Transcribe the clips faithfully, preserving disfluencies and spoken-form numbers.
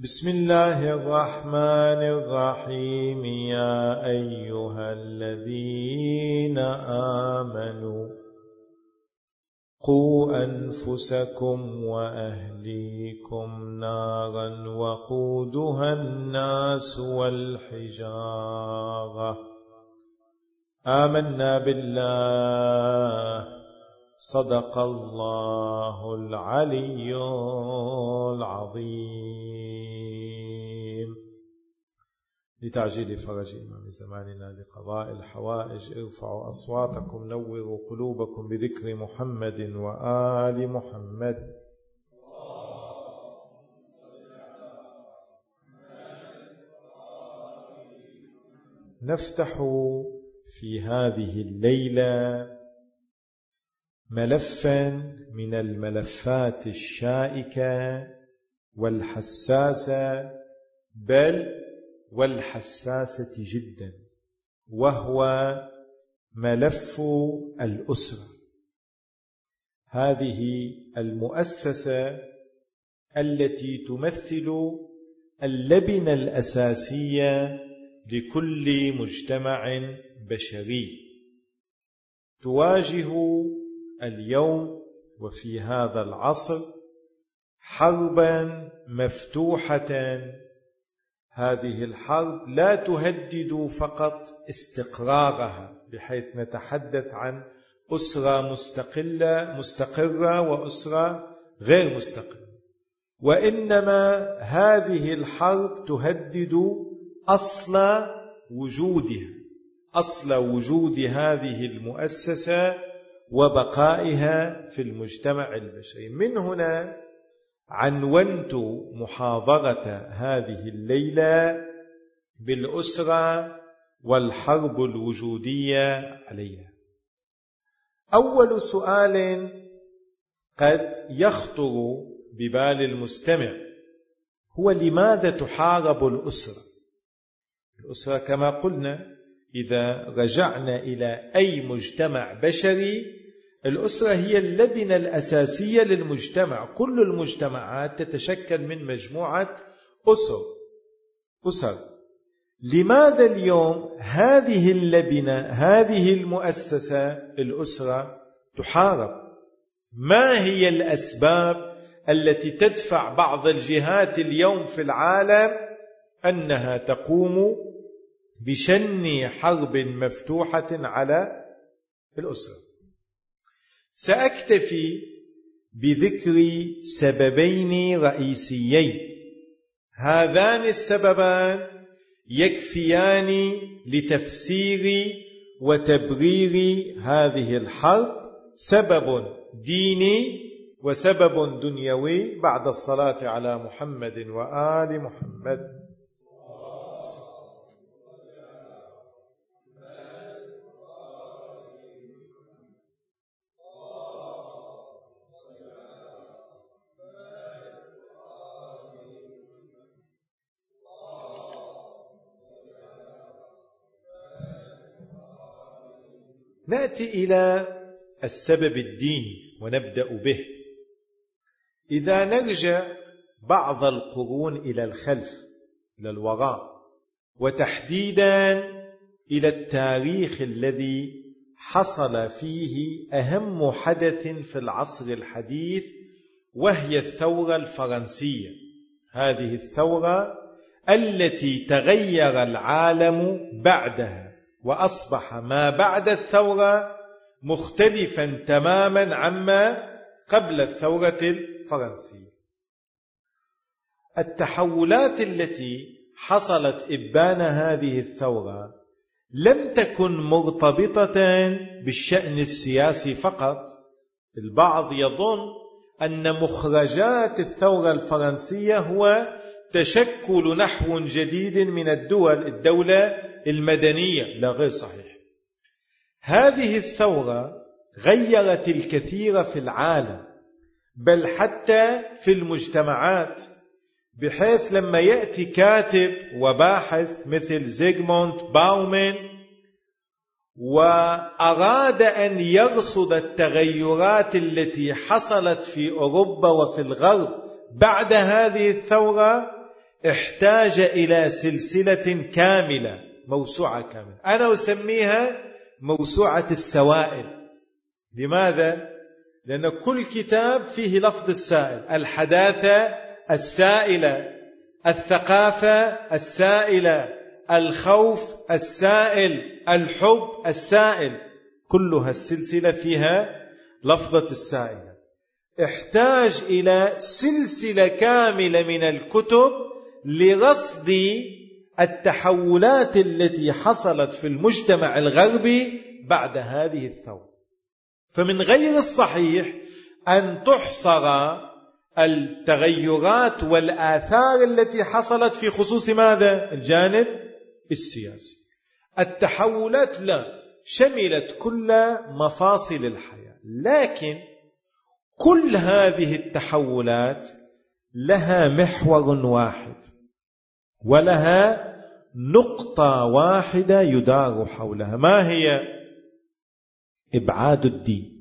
بسم الله الرحمن الرحيم. يا أيها الذين آمنوا قوا أنفسكم وأهليكم نارا وقودها الناس والحجارة آمنا بالله صدق الله العلي العظيم. لتعجيل فرج إمام زماننا لقضاء الحوائج ارفعوا أصواتكم نوروا قلوبكم بذكر محمد وآل محمد. نفتح في هذه الليلة ملفا من الملفات الشائكة والحساسة، بل والحساسة جدا، وهو ملف الأسرة. هذه المؤسسة التي تمثل اللبنة الأساسية لكل مجتمع بشري، تواجه اليوم وفي هذا العصر حربا مفتوحة. هذه الحرب لا تهدد فقط استقرارها، بحيث نتحدث عن أسرة مستقلة مستقرة وأسرة غير مستقلة، وإنما هذه الحرب تهدد أصل وجودها، أصل وجود هذه المؤسسة وبقائها في المجتمع البشري. من هنا عنونت محاضرة هذه الليلة بالأسرة والحرب الوجودية عليها. أول سؤال قد يخطر ببال المستمع هو: لماذا تحارب الأسرة؟ الأسرة كما قلنا إذا رجعنا إلى أي مجتمع بشري، الأسرة هي اللبنة الأساسية للمجتمع. كل المجتمعات تتشكل من مجموعة أسر أسر لماذا اليوم هذه اللبنة، هذه المؤسسة الأسرة تحارب؟ ما هي الأسباب التي تدفع بعض الجهات اليوم في العالم أنها تقوم بشن حرب مفتوحة على الأسرة؟ سأكتفي بذكر سببين رئيسيين. هذان السببان يكفيان لتفسير وتبرير هذه الحرب: سبب ديني وسبب دنيوي، بعد الصلاة على محمد وآل محمد. نأتي إلى السبب الديني ونبدأ به. إذا نرجع بعض القرون إلى الخلف، إلى الوراء، وتحديدا إلى التاريخ الذي حصل فيه أهم حدث في العصر الحديث، وهي الثورة الفرنسية. هذه الثورة التي تغير العالم بعدها، وأصبح ما بعد الثورة مختلفا تماما عما قبل الثورة الفرنسية. التحولات التي حصلت إبان هذه الثورة لم تكن مرتبطة بالشأن السياسي فقط. البعض يظن أن مخرجات الثورة الفرنسية هو تشكل نحو جديد من الدول، الدولة المدنية. لا، غير صحيح. هذه الثورة غيرت الكثير في العالم، بل حتى في المجتمعات، بحيث لما يأتي كاتب وباحث مثل زيغموند باومن وأراد أن يرصد التغيرات التي حصلت في أوروبا وفي الغرب بعد هذه الثورة، احتاج إلى سلسلة كاملة، موسوعة كاملة، أنا أسميها موسوعة السوائل. لماذا؟ لأن كل كتاب فيه لفظ السائل: الحداثة السائلة، الثقافة السائلة، الخوف السائل، الحب السائل، كلها السلسلة فيها لفظة السائلة. احتاج إلى سلسلة كاملة من الكتب لرصد التحولات التي حصلت في المجتمع الغربي بعد هذه الثورة. فمن غير الصحيح أن تحصر التغيرات والآثار التي حصلت في خصوص ماذا؟ الجانب السياسي. التحولات لا، شملت كل مفاصل الحياة، لكن كل هذه التحولات لها محور واحد ولها نقطة واحدة يدار حولها، ما هي؟ إبعاد الدين.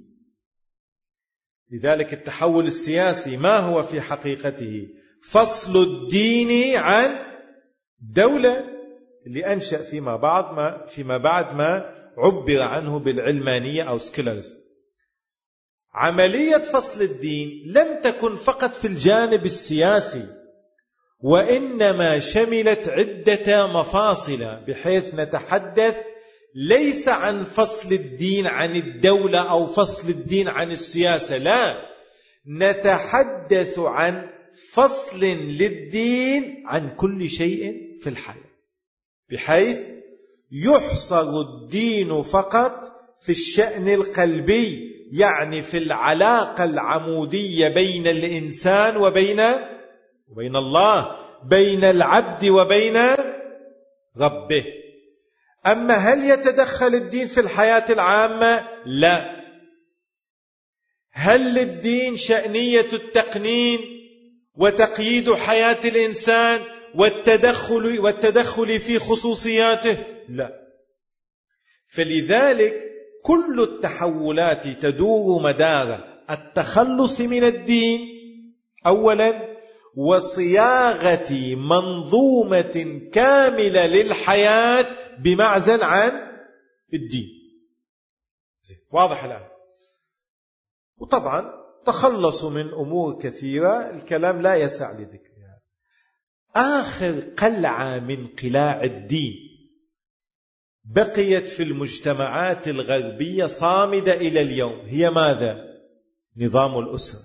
لذلك التحول السياسي ما هو في حقيقته؟ فصل الدين عن دولة، اللي أنشأ فيما بعد ما فيما بعد ما عبر عنه بالعلمانية أو سكولاريزم. عملية فصل الدين لم تكن فقط في الجانب السياسي، وإنما شملت عدة مفاصل، بحيث نتحدث ليس عن فصل الدين عن الدولة أو فصل الدين عن السياسة، لا، نتحدث عن فصل للدين عن كل شيء في الحياة، بحيث يحصر الدين فقط في الشأن القلبي، يعني في العلاقة العمودية بين الإنسان وبين وبين الله، بين العبد وبين ربه. أما هل يتدخل الدين في الحياة العامة؟ لا. هل للدين شأنية التقنين وتقييد حياة الإنسان والتدخل والتدخل في خصوصياته؟ لا. فلذلك كل التحولات تدور مدار التخلص من الدين أولا، وصياغة منظومة كاملة للحياة بمعزل عن الدين. واضح الآن؟ وطبعا تخلصوا من أمور كثيرة الكلام لا يسع لذكرها. آخر قلعة من قلاع الدين بقيت في المجتمعات الغربية صامدة إلى اليوم، هي ماذا؟ نظام الأسرة.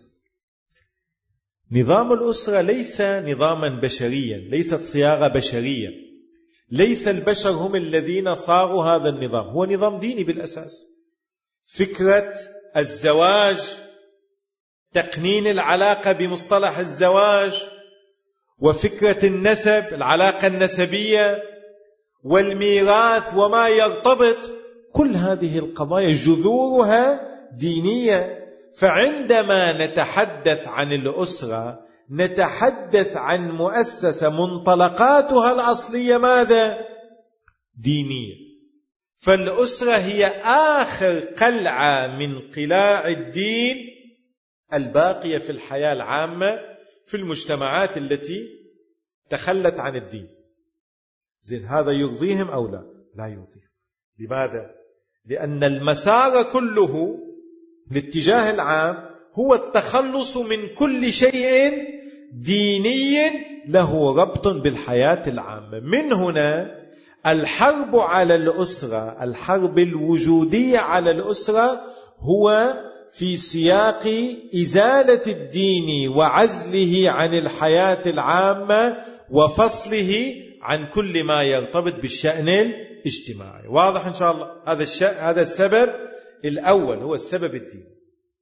نظام الأسرة ليس نظاما بشريا، ليست صياغة بشرية، ليس البشر هم الذين صاغوا هذا النظام، هو نظام ديني بالأساس. فكرة الزواج، تقنين العلاقة بمصطلح الزواج، وفكرة النسب، العلاقة النسبية، والميراث وما يرتبط، كل هذه القضايا جذورها دينية. فعندما نتحدث عن الأسرة نتحدث عن مؤسسة منطلقاتها الأصلية ماذا؟ دينية. فالأسرة هي آخر قلعة من قلاع الدين الباقية في الحياة العامة في المجتمعات التي تخلت عن الدين. زين، هذا يرضيهم أو لا؟ لا يرضيهم. لماذا؟ لأن المسار كله الاتجاه العام هو التخلص من كل شيء ديني له ربط بالحياة العامة. من هنا الحرب على الأسرة، الحرب الوجودية على الأسرة، هو في سياق إزالة الدين وعزله عن الحياة العامة وفصله عن كل ما يرتبط بالشأن الاجتماعي. واضح إن شاء الله؟ هذا الشأن، هذا السبب الأول هو السبب الديني.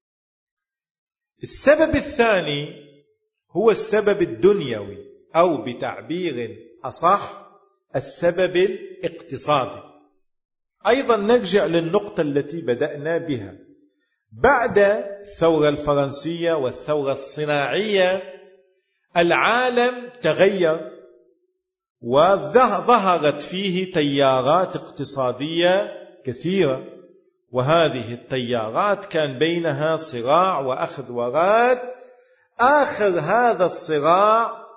السبب الثاني هو السبب الدنيوي، أو بتعبير أصح السبب الاقتصادي. أيضا نرجع للنقطة التي بدأنا بها. بعد الثورة الفرنسية والثورة الصناعية العالم تغير، وظهرت فيه تيارات اقتصادية كثيرة، وهذه التيارات كان بينها صراع وأخذ ورد. آخر هذا الصراع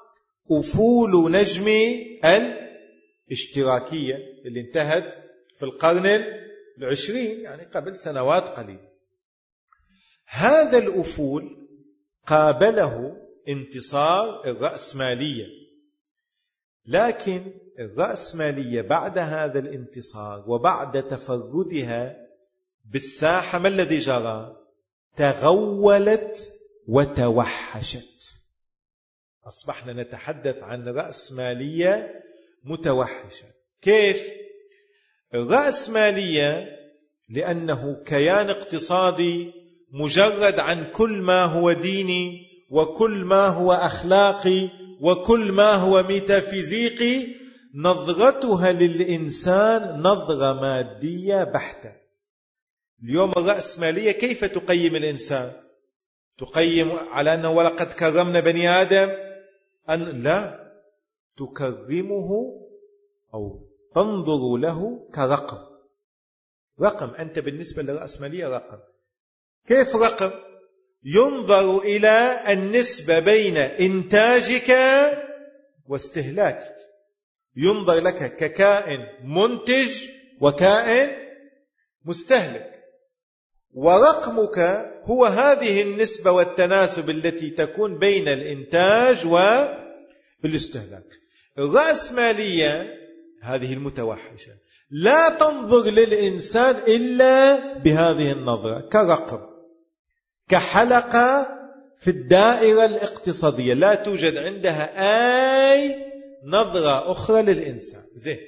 أفول نجم الاشتراكية اللي انتهت في القرن العشرين، يعني قبل سنوات قليلة. هذا الأفول قابله انتصار الرأسمالية، لكن الرأسمالية بعد هذا الانتصار وبعد تفردها بالساحة ما الذي جرى؟ تغولت وتوحشت. أصبحنا نتحدث عن رأسمالية متوحشة. كيف؟ الرأسمالية لأنه كيان اقتصادي مجرد عن كل ما هو ديني وكل ما هو أخلاقي وكل ما هو ميتافيزيقي، نظرتها للإنسان نظرة مادية بحتة. اليوم الرأسمالية كيف تقيم الإنسان؟ تقيم على أنه ولقد كرمنا بني آدم، أن لا، تكرمه أو تنظر له كرقم. رقم، أنت بالنسبة للرأسمالية رقم. كيف رقم؟ ينظر إلى النسبة بين إنتاجك واستهلاكك، ينظر لك ككائن منتج وكائن مستهلك، ورقمك هو هذه النسبة والتناسب التي تكون بين الإنتاج والاستهلاك. الرأسمالية هذه المتوحشة لا تنظر للإنسان إلا بهذه النظرة كرقم، كحلقة في الدائرة الاقتصادية، لا توجد عندها أي نظرة أخرى للإنسان. زين،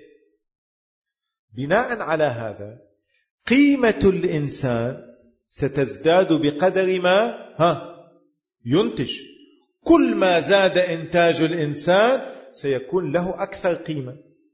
بناء على هذا قيمة الإنسان ستزداد بقدر ما ها ينتج. كل ما زاد إنتاج الإنسان سيكون له أكثر قيمة،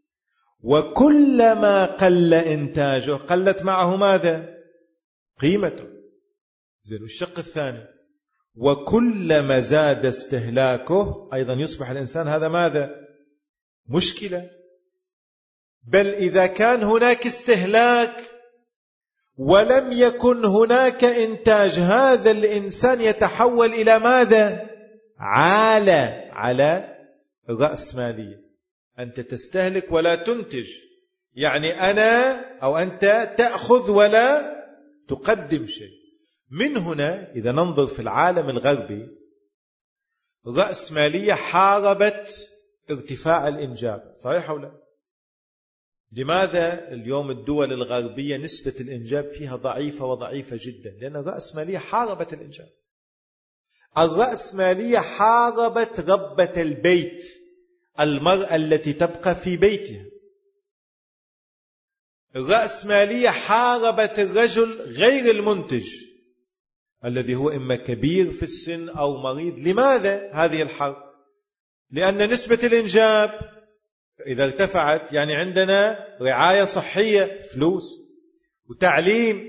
وكلما قل إنتاجه قلت معه ماذا؟ قيمته. زين، الشق الثاني، وكلما زاد استهلاكه أيضا يصبح الإنسان هذا ماذا؟ مشكلة. بل إذا كان هناك استهلاك ولم يكن هناك إنتاج، هذا الإنسان يتحول إلى ماذا؟ عالة على الرأسمالية. أنت تستهلك ولا تنتج، يعني أنا أو أنت تأخذ ولا تقدم شيء. من هنا إذا ننظر في العالم الغربي، الرأسمالية حاربت ارتفاع الإنجاب، صحيح أو لا؟ لماذا اليوم الدول الغربية نسبة الإنجاب فيها ضعيفة وضعيفة جدا؟ لأن الرأسمالية حاربت الإنجاب. الرأسمالية حاربت ربة البيت، المرأة التي تبقى في بيتها. الرأسمالية حاربت الرجل غير المنتج الذي هو إما كبير في السن أو مريض. لماذا هذه الحرب؟ لأن نسبة الإنجاب إذا ارتفعت يعني عندنا رعاية صحية، فلوس وتعليم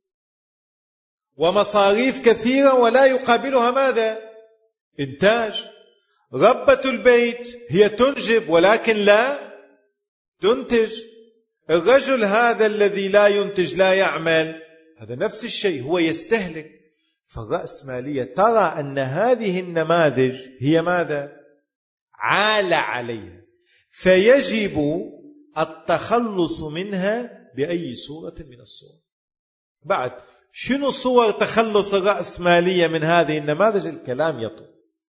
ومصاريف كثيرة، ولا يقابلها ماذا؟ إنتاج. ربة البيت هي تنجب ولكن لا تنتج. الرجل هذا الذي لا ينتج لا يعمل، هذا نفس الشيء، هو يستهلك. فالرأسمالية ترى أن هذه النماذج هي ماذا؟ عال عليها، فيجب التخلص منها بأي صورة من الصور. بعد شنو صور تخلص الرأسمالية من هذه النماذج؟ الكلام يطول.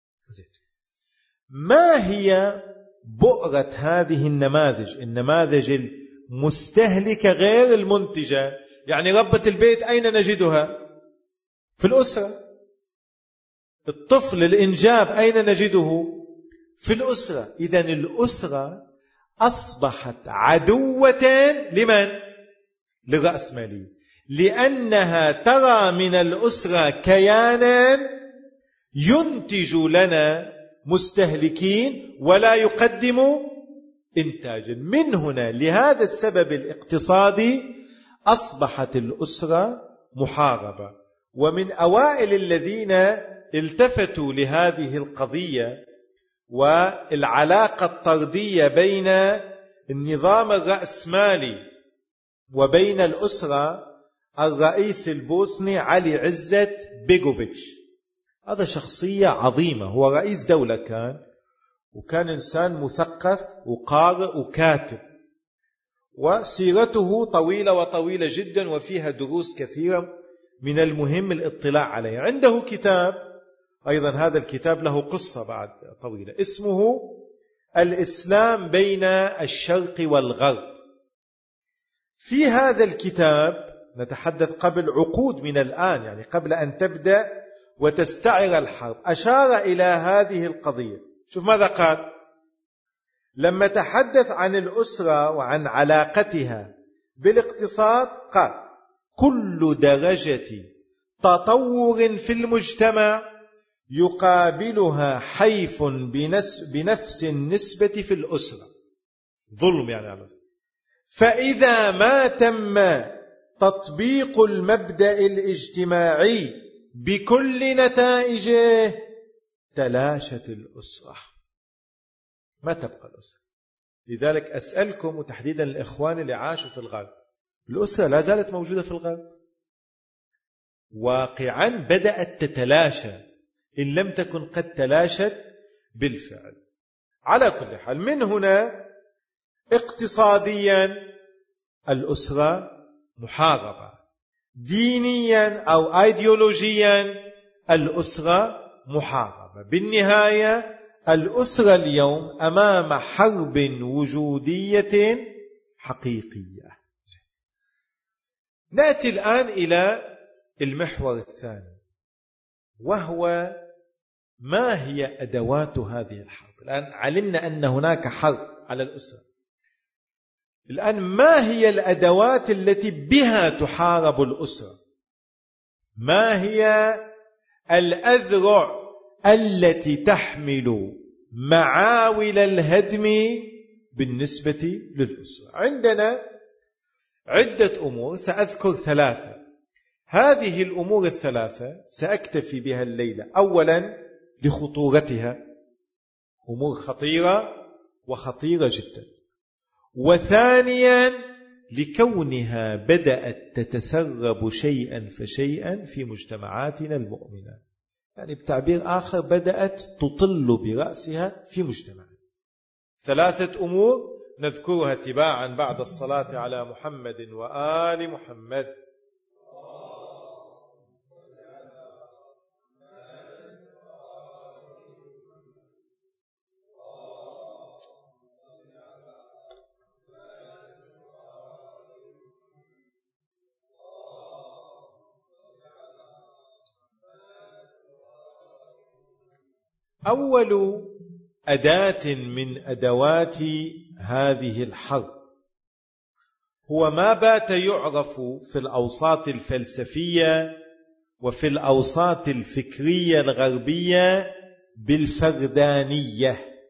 ما هي بؤرة هذه النماذج؟ النماذج المستهلكة غير المنتجة، يعني ربة البيت أين نجدها؟ في الأسرة. الطفل، الإنجاب أين نجده؟ في الأسرة. إذن الأسرة أصبحت عدوة لمن؟ للرأسمالية، لأنها ترى من الأسرة كيانا ينتج لنا مستهلكين ولا يقدم إنتاجا. من هنا لهذا السبب الاقتصادي أصبحت الأسرة محاربة. ومن أوائل الذين التفتوا لهذه القضية والعلاقة الطردية بين النظام الرأسمالي وبين الأسرة الرئيس البوسني علي عزت بيغوفيتش. هذا شخصية عظيمة، هو رئيس دولة كان، وكان إنسان مثقف وقارئ وكاتب، وسيرته طويلة وطويلة جدا وفيها دروس كثيرة من المهم الاطلاع عليها. عنده كتاب أيضا، هذا الكتاب له قصة بعد طويلة، اسمه الإسلام بين الشرق والغرب. في هذا الكتاب، نتحدث قبل عقود من الآن، يعني قبل أن تبدأ وتستعر الحرب، أشار إلى هذه القضية. شوف ماذا قال لما تحدث عن الأسرة وعن علاقتها بالاقتصاد. قال: كل درجة تطور في المجتمع يقابلها حيف بنفس النسبة في الأسرة. ظلم يعني على الأسرة. فإذا ما تم تطبيق المبدأ الاجتماعي بكل نتائجه تلاشت الأسرة، ما تبقى الأسرة. لذلك أسألكم، وتحديدا الإخوان اللي عاشوا في الغرب، الأسرة لا زالت موجودة في الغرب، واقعا بدأت تتلاشى إن لم تكن قد تلاشت بالفعل. على كل حال، من هنا اقتصاديا الأسرة محاربة، دينيا أو أيديولوجيا الأسرة محاربة. بالنهاية الأسرة اليوم أمام حرب وجودية حقيقية. نأتي الآن إلى المحور الثاني، وهو ما هي أدوات هذه الحرب. الآن علمنا أن هناك حرب على الأسرة، الآن ما هي الأدوات التي بها تحارب الأسرة؟ ما هي الأذرع التي تحمل معاول الهدم بالنسبة للأسرة؟ عندنا عدة أمور، سأذكر ثلاثة. هذه الأمور الثلاثة سأكتفي بها الليلة. أولا لخطورتها، أمور خطيرة وخطيرة جدا. وثانيا لكونها بدأت تتسرب شيئا فشيئا في مجتمعاتنا المؤمنة، يعني بتعبير آخر بدأت تطل برأسها في مجتمعنا. ثلاثة أمور نذكرها تباعا بعد الصلاة على محمد وآل محمد. أول أداة من أدوات هذه الحرب هو ما بات يعرف في الأوساط الفلسفية وفي الأوساط الفكرية الغربية بالفردانية.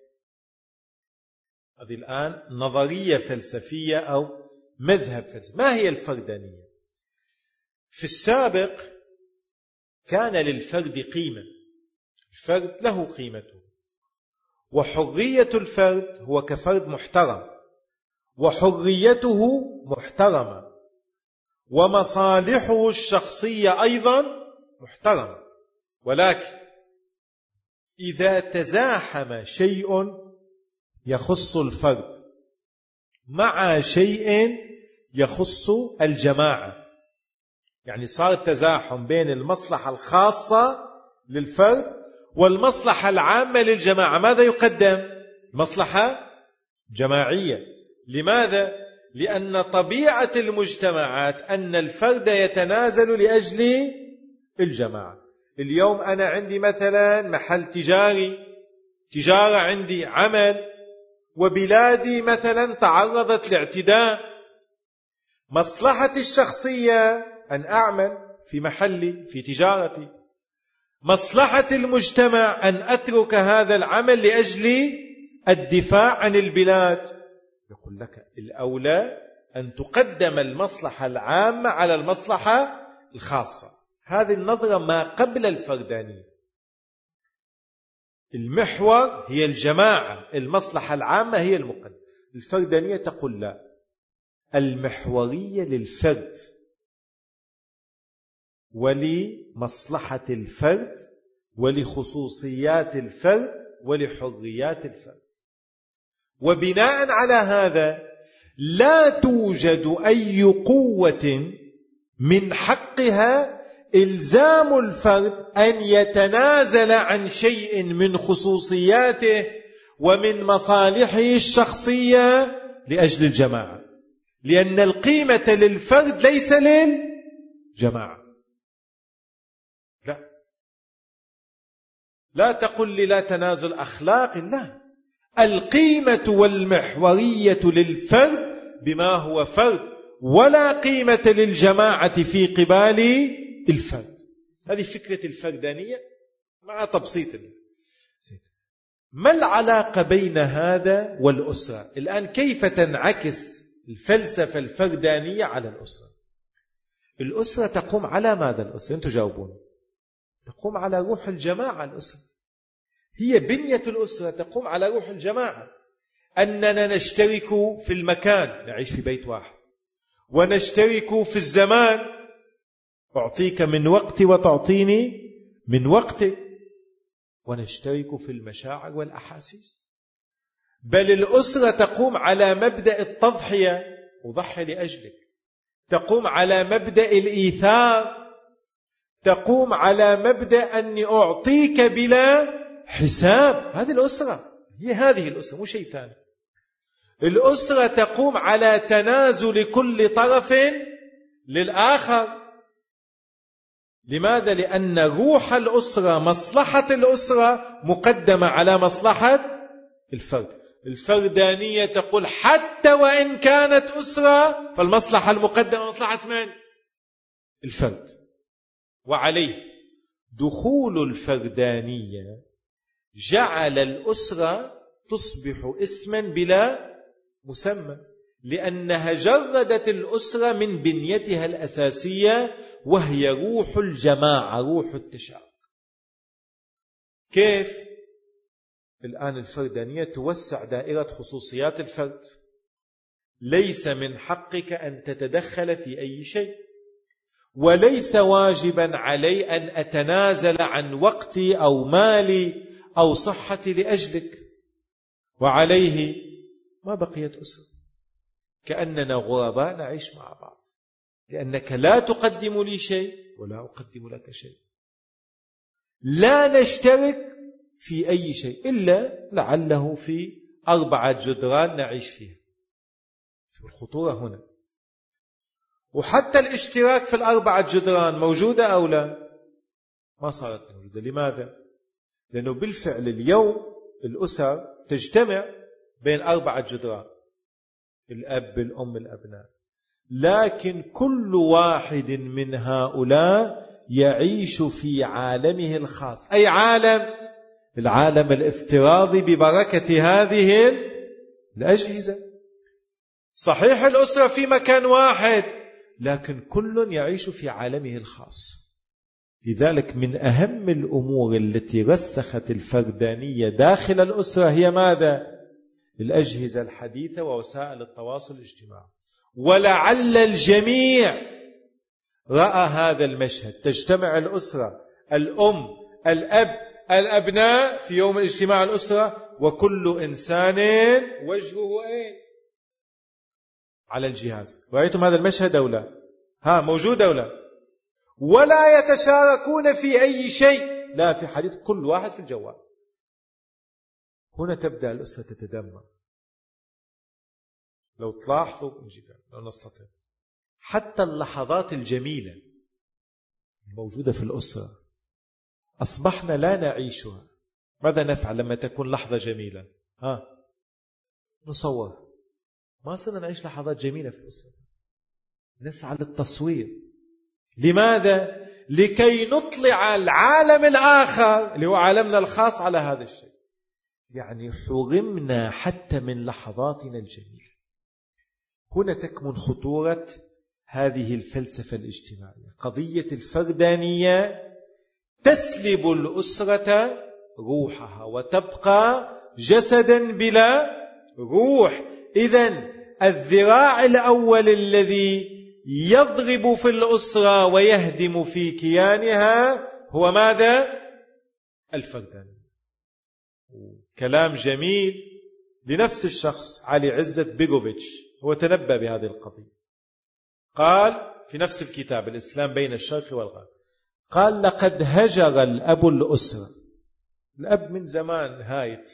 هذه الآن نظرية فلسفية أو مذهب فلسفي. ما هي الفردانية؟ في السابق كان للفرد قيمة، الفرد له قيمته، وحرية الفرد هو كفرد محترم، وحريته محترمة، ومصالحه الشخصية أيضا محترمة. ولكن إذا تزاحم شيء يخص الفرد مع شيء يخص الجماعة، يعني صار تزاحم بين المصلحة الخاصة للفرد والمصلحة العامة للجماعة، ماذا يقدم؟ مصلحة جماعية. لماذا؟ لأن طبيعة المجتمعات أن الفرد يتنازل لأجل الجماعة. اليوم أنا عندي مثلا محل تجاري، تجارة عندي عمل، وبلادي مثلا تعرضت لاعتداء، مصلحتي الشخصية أن أعمل في محلي في تجارتي، مصلحة المجتمع أن أترك هذا العمل لأجل الدفاع عن البلاد. يقول لك الأولى أن تقدم المصلحة العامة على المصلحة الخاصة. هذه النظرة ما قبل الفردانية. المحور هي الجماعة، المصلحة العامة هي المقدمة. الفردانية تقول لا، المحورية للفرد ولمصلحة الفرد ولخصوصيات الفرد ولحريات الفرد. وبناء على هذا لا توجد أي قوة من حقها إلزام الفرد أن يتنازل عن شيء من خصوصياته ومن مصالحه الشخصية لأجل الجماعة، لأن القيمة للفرد ليس للجماعة. لا لا تقل لي لا تنازل أخلاقي، لا، القيمة والمحورية للفرد بما هو فرد، ولا قيمة للجماعة في قبال الفرد. هذه فكرة الفردانية مع تبسيط. ما العلاقة بين هذا والأسرة؟ الآن كيف تنعكس الفلسفة الفردانية على الأسرة؟ الأسرة تقوم على ماذا؟ الأسرة أنتم جاوبون. تقوم على روح الجماعة. الأسرة هي بنية الأسرة، تقوم على روح الجماعة، أننا نشترك في المكان، نعيش في بيت واحد، ونشترك في الزمان، أعطيك من وقتي وتعطيني من وقتك، ونشترك في المشاعر والأحاسيس. بل الأسرة تقوم على مبدأ التضحية، أضحي لأجلك، تقوم على مبدأ الإيثار، تقوم على مبدأ أني أعطيك بلا حساب. هذه الأسرة، هي هذه الأسرة، مو شيء ثاني. الأسرة تقوم على تنازل كل طرف للآخر. لماذا؟ لأن روح الأسرة، مصلحة الأسرة مقدمة على مصلحة الفرد. الفردانية تقول حتى وإن كانت أسرة فالمصلحة المقدمة مصلحة من؟ الفرد. وعليه دخول الفردانية جعل الأسرة تصبح اسما بلا مسمى، لأنها جردت الأسرة من بنيتها الأساسية وهي روح الجماعة، روح التشارك. كيف؟ الآن الفردانية توسع دائرة خصوصيات الفرد. ليس من حقك أن تتدخل في أي شيء، وليس واجبا علي أن أتنازل عن وقتي أو مالي أو صحتي لأجلك. وعليه ما بقيت أسرة، كأننا غرباء نعيش مع بعض، لأنك لا تقدم لي شيء ولا أقدم لك شيء. لا نشترك في أي شيء إلا لعله في أربعة جدران نعيش فيها. شو الخطورة هنا؟ وحتى الاشتراك في الأربعة جدران موجودة أو لا؟ ما صارت موجودة. لماذا؟ لأنه بالفعل اليوم الأسر تجتمع بين أربعة جدران، الأب، الأم، الأبناء، لكن كل واحد من هؤلاء يعيش في عالمه الخاص. أي عالم؟ العالم الافتراضي ببركة هذه الأجهزة. صحيح الأسرة في مكان واحد، لكن كل يعيش في عالمه الخاص. لذلك من أهم الأمور التي رسخت الفردانية داخل الأسرة هي ماذا؟ الأجهزة الحديثة ووسائل التواصل الاجتماعي. ولعل الجميع رأى هذا المشهد. تجتمع الأسرة، الأم، الأب، الأبناء في يوم اجتماع الأسرة، وكل إنسان وجهه أين؟ على الجهاز. رأيتم هذا المشهد أو لا؟ ها، موجود أو لا؟ ولا يتشاركون في أي شيء، لا في حديث، كل واحد في الجوال. هنا تبدأ الأسرة تتدمر. لو تلاحظوا، لو نستطيع، حتى اللحظات الجميلة الموجودة في الأسرة أصبحنا لا نعيشها. ماذا نفعل لما تكون لحظة جميلة؟ ها، نصور. ما صرنا نعيش لحظات جميلة في الأسرة، نسعى للتصوير. لماذا؟ لكي نطلع العالم الآخر اللي هو عالمنا الخاص على هذا الشيء. يعني حرمنا حتى من لحظاتنا الجميلة. هنا تكمن خطورة هذه الفلسفة الاجتماعية. قضية الفردانية تسلب الأسرة روحها وتبقى جسدا بلا روح. إذن الذراع الأول الذي يضرب في الأسرة ويهدم في كيانها هو ماذا؟ الفردانية. كلام جميل لنفس الشخص علي عزت بيغوفيتش، هو تنبأ بهذه القضية. قال في نفس الكتاب الإسلام بين الشرق والغرب، قال: لقد هجر الأب الأسرة، الأب من زمان هايت،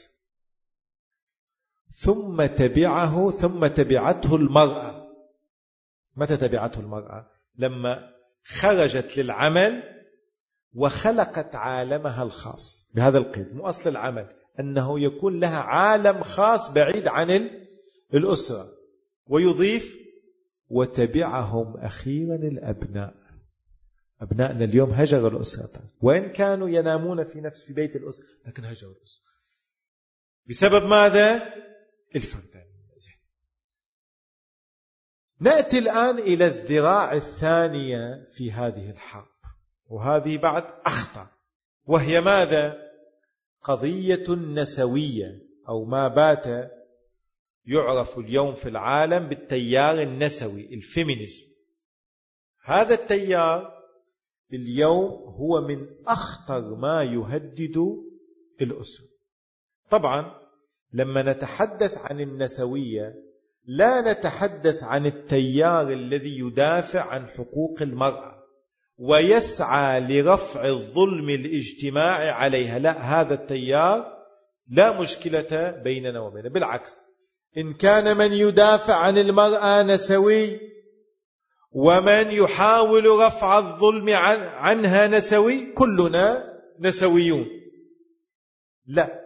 ثم تبعه ثم تبعته المرأة. متى تبعته المرأة؟ لما خرجت للعمل وخلقت عالمها الخاص بهذا القيد. مو أصل العمل أنه يكون لها عالم خاص بعيد عن الأسرة. ويضيف: وتبعهم أخيرا الأبناء. أبنائنا اليوم هجروا الأسرة، وإن كانوا ينامون في نفس في بيت الأسرة، لكن هجروا الأسرة بسبب ماذا؟ الفردان. نأتي الآن إلى الذراع الثانية في هذه الحرب، وهذه بعد أخطر، وهي ماذا؟ قضية النسوية، أو ما بات يعرف اليوم في العالم بالتيار النسوي، الفيمينيزم. هذا التيار اليوم هو من أخطر ما يهدد الأسرة. طبعا لما نتحدث عن النسوية لا نتحدث عن التيار الذي يدافع عن حقوق المرأة ويسعى لرفع الظلم الاجتماعي عليها، لا، هذا التيار لا مشكلة بيننا وبينه. بالعكس، إن كان من يدافع عن المرأة نسوي ومن يحاول رفع الظلم عنها نسوي، كلنا نسويون. لا،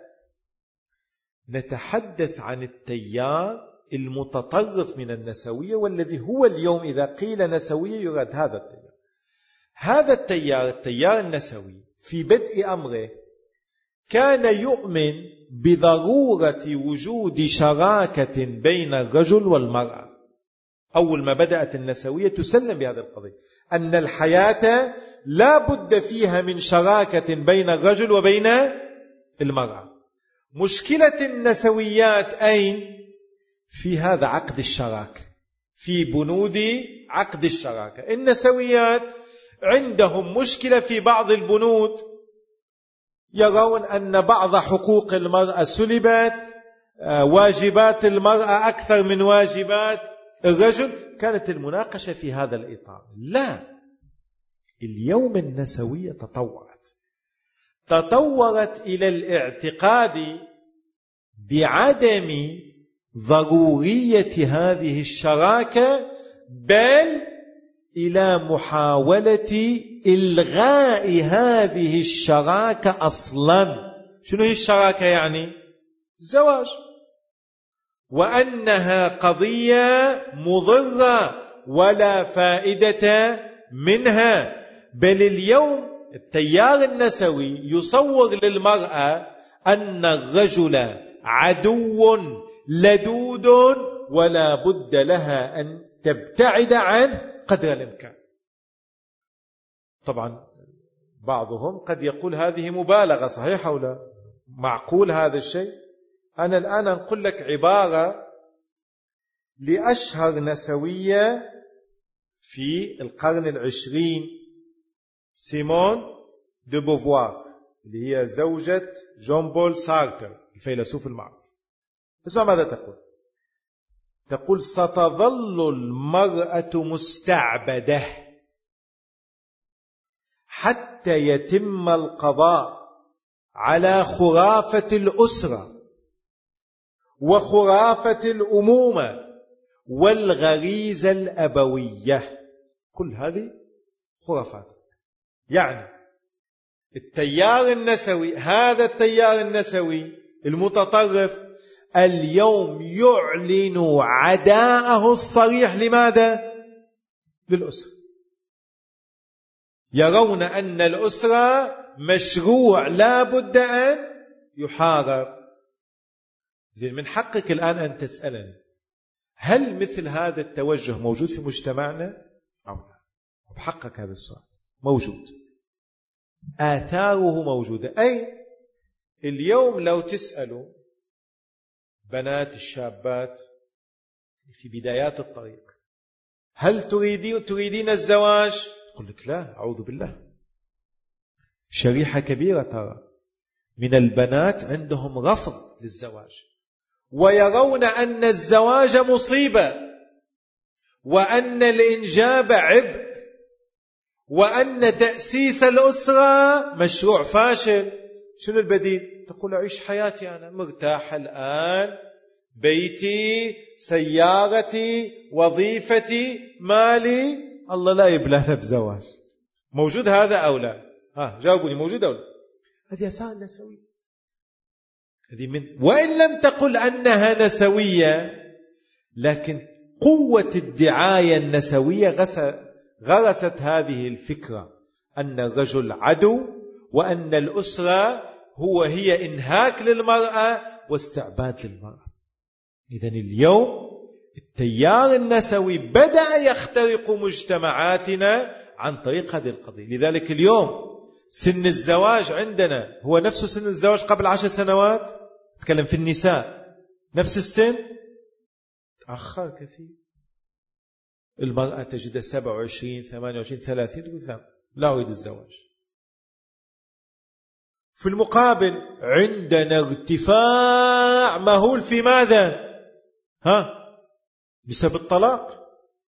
نتحدث عن التيار المتطرف من النسوية، والذي هو اليوم إذا قيل نسوية يراد هذا التيار. هذا التيار التيار النسوي في بدء أمره كان يؤمن بضرورة وجود شراكة بين الرجل والمرأة. أول ما بدأت النسوية تسلم بهذه القضية، أن الحياة لا بد فيها من شراكة بين الرجل وبين المرأة. مشكلة النسويات أين؟ في هذا عقد الشراكة، في بنود عقد الشراكة. النسويات عندهم مشكلة في بعض البنود، يرون أن بعض حقوق المرأة سلبت، واجبات المرأة أكثر من واجبات الرجل. كانت المناقشة في هذا الإطار. لا، اليوم النسوية تطورت تطورت إلى الاعتقاد بعدم ضرورية هذه الشراكة، بل إلى محاولة إلغاء هذه الشراكة أصلا. شنو هي الشراكة؟ يعني الزواج، وأنها قضية مضرة ولا فائدة منها. بل اليوم التيار النسوي يصور للمرأة أن الرجل عدو لدود ولا بد لها أن تبتعد عنه قدر الإمكان. طبعا بعضهم قد يقول هذه مبالغة، صحيح أو لا؟ معقول هذا الشيء؟ أنا الآن أقول لك عبارة لأشهر نسوية في القرن العشرين، سيمون دو بوفوار، اللي هي زوجة جون بول سارتر الفيلسوف المعروف. اسمع ماذا تقول. تقول: ستظل المرأة مستعبدة حتى يتم القضاء على خرافة الأسرة وخرافة الأمومة والغريزة الأبوية. كل هذه خرافات. يعني التيار النسوي، هذا التيار النسوي المتطرف اليوم يعلن عداءه الصريح. لماذا؟ للأسرة. يرون أن الأسرة مشروع لا بد أن يحارب. زين، من حقك الآن أن تسألني: هل مثل هذا التوجه موجود في مجتمعنا أو لا؟ بحقك هذا السؤال موجود، آثاره موجودة. أي اليوم لو تسألوا بنات الشابات في بدايات الطريق: هل تريدين تريدين الزواج؟ تقول لك: لا، أعوذ بالله. شريحة كبيرة ترى من البنات عندهم رفض للزواج، ويرون أن الزواج مصيبة، وأن الإنجاب عبء، وأن تأسيس الأسرة مشروع فاشل. شنو البديل؟ تقول أعيش حياتي أنا مرتاح الآن، بيتي، سيارتي، وظيفتي، مالي، الله لا يبلانا بزواج. موجود هذا أو لا؟ ها جاوبوني، موجود أو لا؟ هذه آثار نسوية. هذه من وإن لم تقل أنها نسوية، لكن قوة الدعاية النسوية غرست هذه الفكرة أن الرجل عدو، وأن الأسرة هو هي إنهاك للمرأة واستعباد للمرأة. إذن اليوم التيار النسوي بدأ يخترق مجتمعاتنا عن طريق هذه القضية. لذلك اليوم سن الزواج عندنا هو نفس سن الزواج قبل عشر سنوات. أتكلم في النساء، نفس السن، تأخر كثير. المرأة تجد سبعة وعشرين، ثمانية وعشرين، ثلاثين، تقول لا أريد الزواج. في المقابل عندنا ارتفاع مهول في ماذا؟ ها؟ بسبب الطلاق.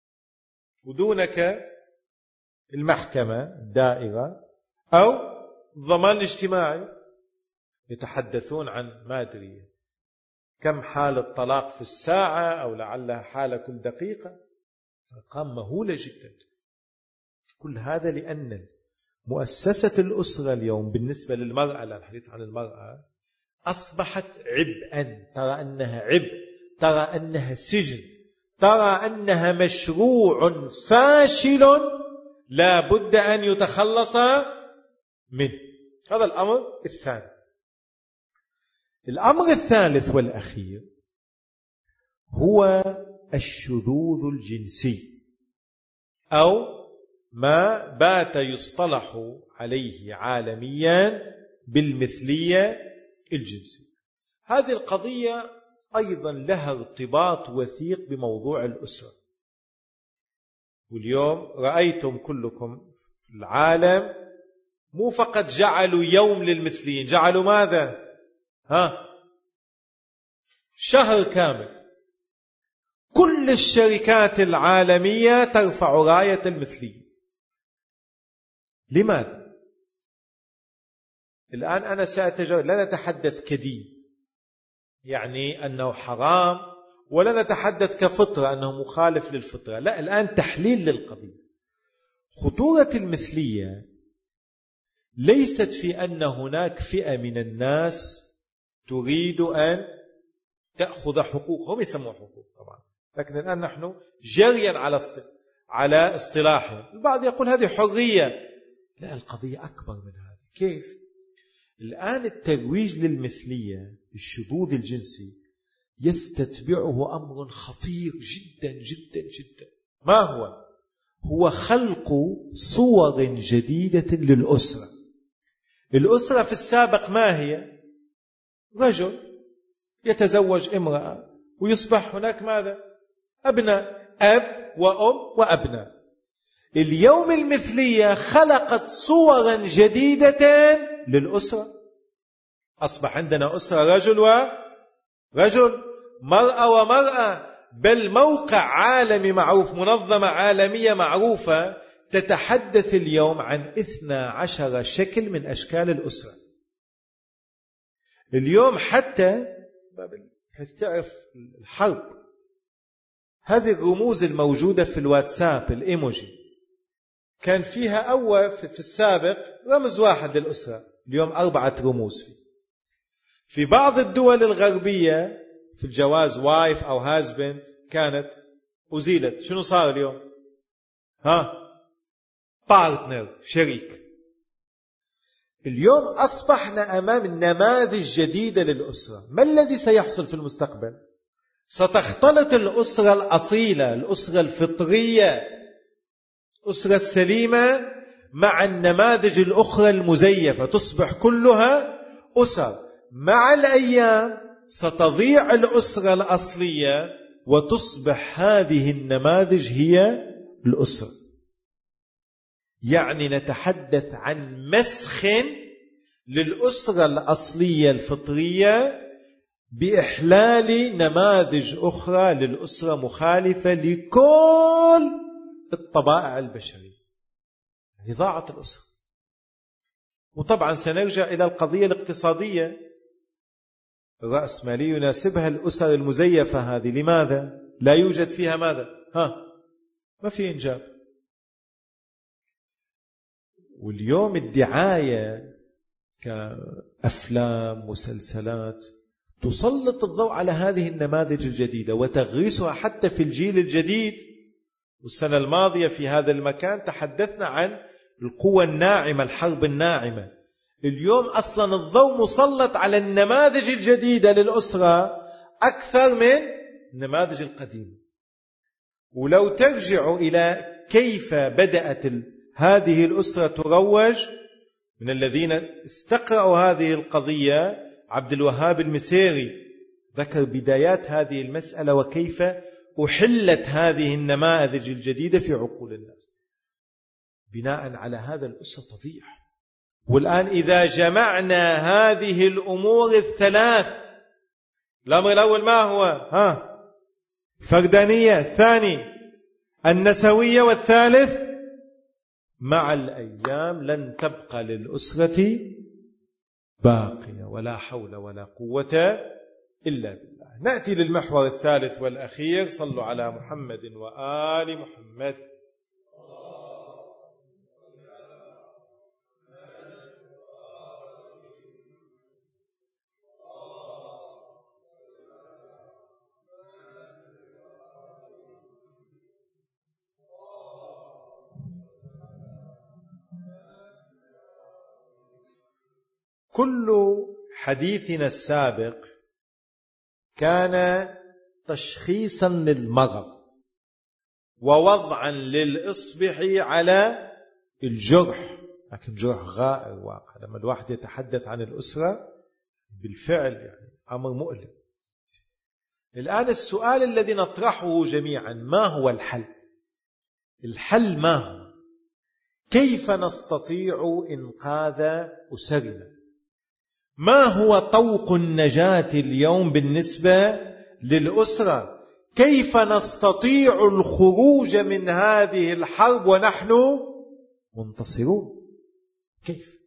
ودونك المحكمة الدائرة أو الضمان الاجتماعي يتحدثون عن ما أدري كم حالة طلاق في الساعة، أو لعلها حالة كل دقيقة. أرقام مهولة جدا. كل هذا لأن مؤسسة الأسرة اليوم بالنسبة للمرأة، لا الحديث عن المرأة، أصبحت عبئا. ترى أنها عبء، ترى أنها سجن، ترى أنها مشروع فاشل لا بد أن يتخلص منه. هذا الأمر الثاني. الأمر الثالث والأخير هو الشذوذ الجنسي، أو ما بات يصطلح عليه عالميا بالمثلية الجنسية. هذه القضية أيضا لها ارتباط وثيق بموضوع الأسرة. واليوم رأيتم كلكم في العالم مو فقط جعلوا يوم للمثليين، جعلوا ماذا؟ ها؟ شهر كامل. كل الشركات العالمية ترفع راية المثلية. لماذا؟ الآن أنا سأتجاوز، لا نتحدث كدين يعني أنه حرام، ولا نتحدث كفطرة أنه مخالف للفطرة، لا، الآن تحليل للقضية. خطورة المثلية ليست في أن هناك فئة من الناس تريد أن تأخذ حقوقهم، يسموه حقوق طبعا، لكن الآن نحن جريا على على اصطلاحهم. البعض يقول هذه حرية. لا، القضية أكبر من هذا. كيف؟ الآن الترويج للمثلية، الشذوذ الجنسي، يستتبعه أمر خطير جدا جدا جدا. ما هو؟ هو خلق صور جديدة للأسرة. الأسرة في السابق ما هي؟ رجل يتزوج امرأة ويصبح هناك ماذا؟ أبناء، أب وأم وأبناء. اليوم المثلية خلقت صورا جديدة للأسرة. أصبح عندنا أسرة رجل ورجل، مرأة ومرأة، بل موقع عالمي معروف، منظمة عالمية معروفة تتحدث اليوم عن اثنا عشر شكل من أشكال الأسرة. اليوم حتى تعرف الحرب، هذه الرموز الموجودة في الواتساب، الإيموجي، كان فيها أول في السابق رمز واحد للأسرة، اليوم أربعة رموز فيه. في بعض الدول الغربية في الجواز وايف أو هازبند كانت أزيلت. شنو صار اليوم؟ ها؟ بارتنر، شريك. اليوم أصبحنا أمام نماذج جديدة للأسرة. ما الذي سيحصل في المستقبل؟ ستختلط الأسرة الأصيلة، الأسرة الفطرية، الأسرة السليمة، مع النماذج الأخرى المزيفة، تصبح كلها أسر. مع الأيام ستضيع الأسرة الأصلية وتصبح هذه النماذج هي الأسرة. يعني نتحدث عن مسخ للأسرة الأصلية الفطرية بإحلال نماذج أخرى للأسرة مخالفة لكل الطبائع البشرية. يعني ضاعت الأسرة. وطبعا سنرجع إلى القضية الاقتصادية. الرأسمالية يناسبها الأسر المزيفة هذه. لماذا؟ لا يوجد فيها ماذا؟ ها، ما في إنجاب. واليوم الدعاية كأفلام مسلسلات تسلط الضوء على هذه النماذج الجديدة وتغرسها حتى في الجيل الجديد. والسنة الماضية في هذا المكان تحدثنا عن القوة الناعمة، الحرب الناعمة. اليوم أصلا الضوء مسلط على النماذج الجديدة للأسرة أكثر من النماذج القديمة. ولو ترجعوا إلى كيف بدأت هذه الأسرة تروج، من الذين استقرأوا هذه القضية عبد الوهاب المسيري ذكر بدايات هذه المسألة وكيف أحلت هذه النماذج الجديدة في عقول الناس. بناء على هذا الأسرة تضيع. والآن إذا جمعنا هذه الأمور الثلاث، الأمر الأول ما هو؟ ها، فردانية، الثاني النسوية، والثالث مع الأيام لن تبقى للأسرة باقية. ولا حول ولا قوة إلا بالله. نأتي للمحور الثالث والأخير. صلوا على محمد وآل محمد. كل حديثنا السابق كان تشخيصا للمرض ووضعا للإصبع على الجرح، لكن جرح غائر واقع. لما الواحد يتحدث عن الأسرة بالفعل يعني أمر مؤلم. الآن السؤال الذي نطرحه جميعا، ما هو الحل؟ الحل ما هو؟ كيف نستطيع إنقاذ أسرنا؟ ما هو طوق النجاة اليوم بالنسبة للأسرة؟ كيف نستطيع الخروج من هذه الحرب ونحن منتصرون؟ كيف؟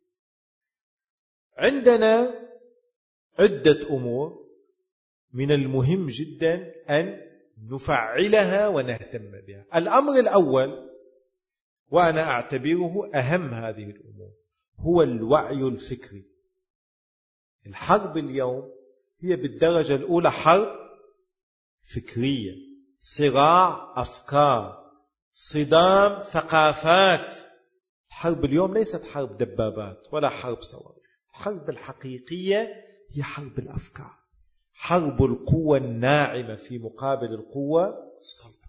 عندنا عدة أمور من المهم جدا أن نفعلها ونهتم بها. الأمر الأول، وأنا أعتبره أهم هذه الأمور، هو الوعي الفكري. الحرب اليوم هي بالدرجة الأولى حرب فكرية، صراع أفكار، صدام ثقافات. الحرب اليوم ليست حرب دبابات ولا حرب صواريخ. الحرب الحقيقية هي حرب الأفكار، حرب القوة الناعمة في مقابل القوة الصلبة.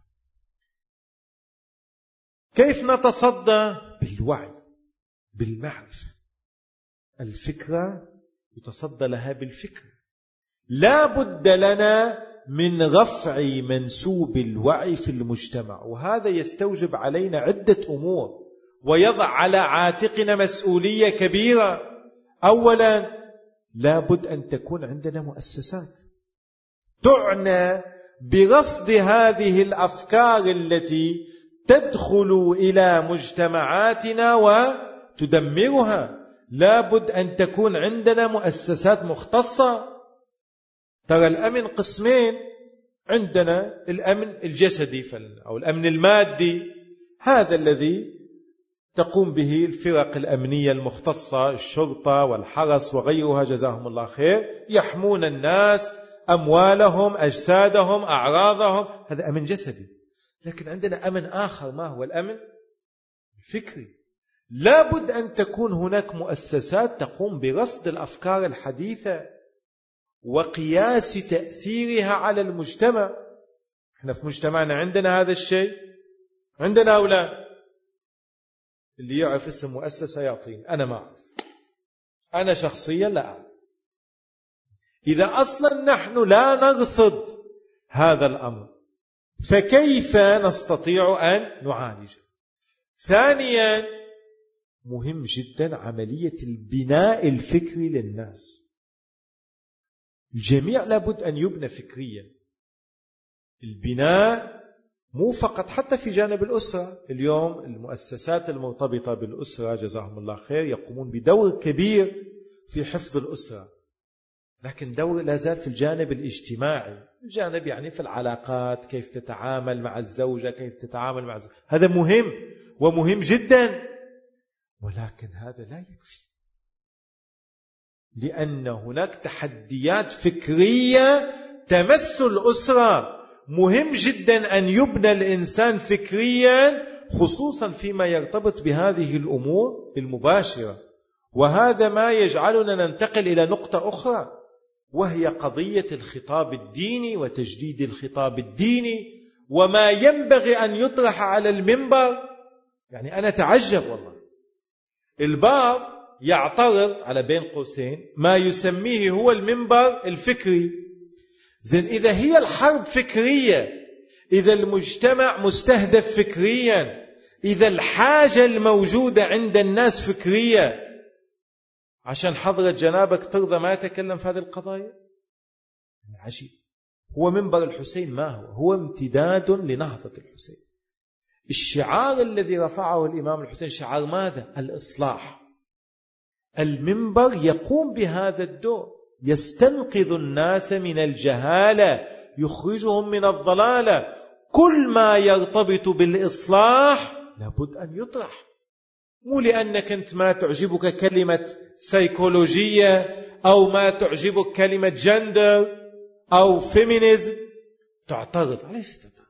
كيف نتصدى؟ بالوعي، بالمعرفة. الفكرة يتصدى لها بالفكر. لا بد لنا من رفع منسوب الوعي في المجتمع، وهذا يستوجب علينا عدة أمور ويضع على عاتقنا مسؤولية كبيرة. أولا، لا بد أن تكون عندنا مؤسسات تعنى برصد هذه الأفكار التي تدخل إلى مجتمعاتنا وتدمرها. لا بد أن تكون عندنا مؤسسات مختصة. ترى الأمن قسمين، عندنا الأمن الجسدي أو الأمن المادي، هذا الذي تقوم به الفرق الأمنية المختصة، الشرطة والحرس وغيرها جزاهم الله خير، يحمون الناس أموالهم، أجسادهم، أعراضهم. هذا أمن جسدي. لكن عندنا أمن آخر، ما هو الأمن الفكري. لا بد أن تكون هناك مؤسسات تقوم برصد الأفكار الحديثة وقياس تأثيرها على المجتمع. احنا في مجتمعنا عندنا هذا الشيء؟ عندنا أو لا؟ اللي يعرف اسم مؤسسة يعطيني، أنا ما أعرف، أنا شخصيا لا أعرف. إذا أصلا نحن لا نرصد هذا الأمر فكيف نستطيع أن نعالجه؟ ثانيا، مهم جدا عملية البناء الفكري للناس. الجميع لابد أن يبنى فكريا. البناء مو فقط حتى في جانب الأسرة. اليوم المؤسسات المرتبطة بالأسرة جزاهم الله خير يقومون بدور كبير في حفظ الأسرة، لكن دور لا زال في الجانب الاجتماعي، الجانب يعني في العلاقات، كيف تتعامل مع الزوجة، كيف تتعامل مع الزوجة. هذا مهم ومهم جدا، ولكن هذا لا يكفي، لأن هناك تحديات فكرية تمس الأسرة. مهم جدا أن يبنى الإنسان فكريا، خصوصا فيما يرتبط بهذه الأمور المباشرة. وهذا ما يجعلنا ننتقل إلى نقطة أخرى، وهي قضية الخطاب الديني وتجديد الخطاب الديني وما ينبغي أن يطرح على المنبر. يعني أنا تعجب والله، البعض يعترض على بين قوسين ما يسميه هو المنبر الفكري. زين، إذا هي الحرب فكرية، إذا المجتمع مستهدف فكريا، إذا الحاجة الموجودة عند الناس فكرية، عشان حضرة جنابك ترضى ما يتكلم في هذه القضايا؟ عجيب. هو منبر الحسين ما هو؟ هو امتداد لنهضة الحسين. الشعار الذي رفعه الإمام الحسين شعار ماذا؟ الإصلاح. المنبر يقوم بهذا الدور، يستنقذ الناس من الجهالة، يخرجهم من الضلالة. كل ما يرتبط بالإصلاح لابد أن يطرح، مو لأنك أنت ما تعجبك كلمة سيكولوجية أو ما تعجبك كلمة جندر أو فيمينيزم تعترض. ليش تعترض؟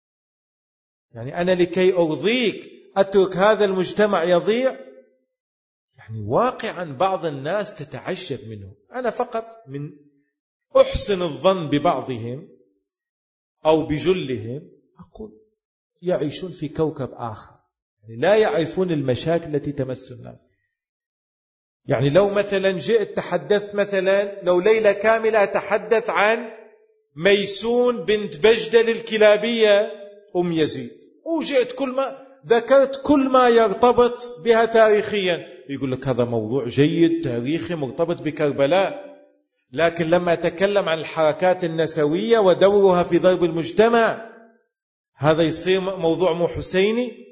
يعني أنا لكي أرضيك أترك هذا المجتمع يضيع؟ يعني واقعا بعض الناس تتعجب منه. أنا فقط من أحسن الظن ببعضهم أو بجلهم أقول يعيشون في كوكب آخر، يعني لا يعرفون المشاكل التي تمس الناس. يعني لو مثلا جئت تحدثت مثلا لو ليلة كاملة أتحدث عن ميسون بنت بجدل الكلابية أم يزيد، وجئت كل ما ذكرت كل ما يرتبط بها تاريخيا، يقول لك هذا موضوع جيد تاريخي مرتبط بكربلاء. لكن لما أتكلم عن الحركات النسوية ودورها في ضرب المجتمع، هذا يصير موضوع مو حسيني.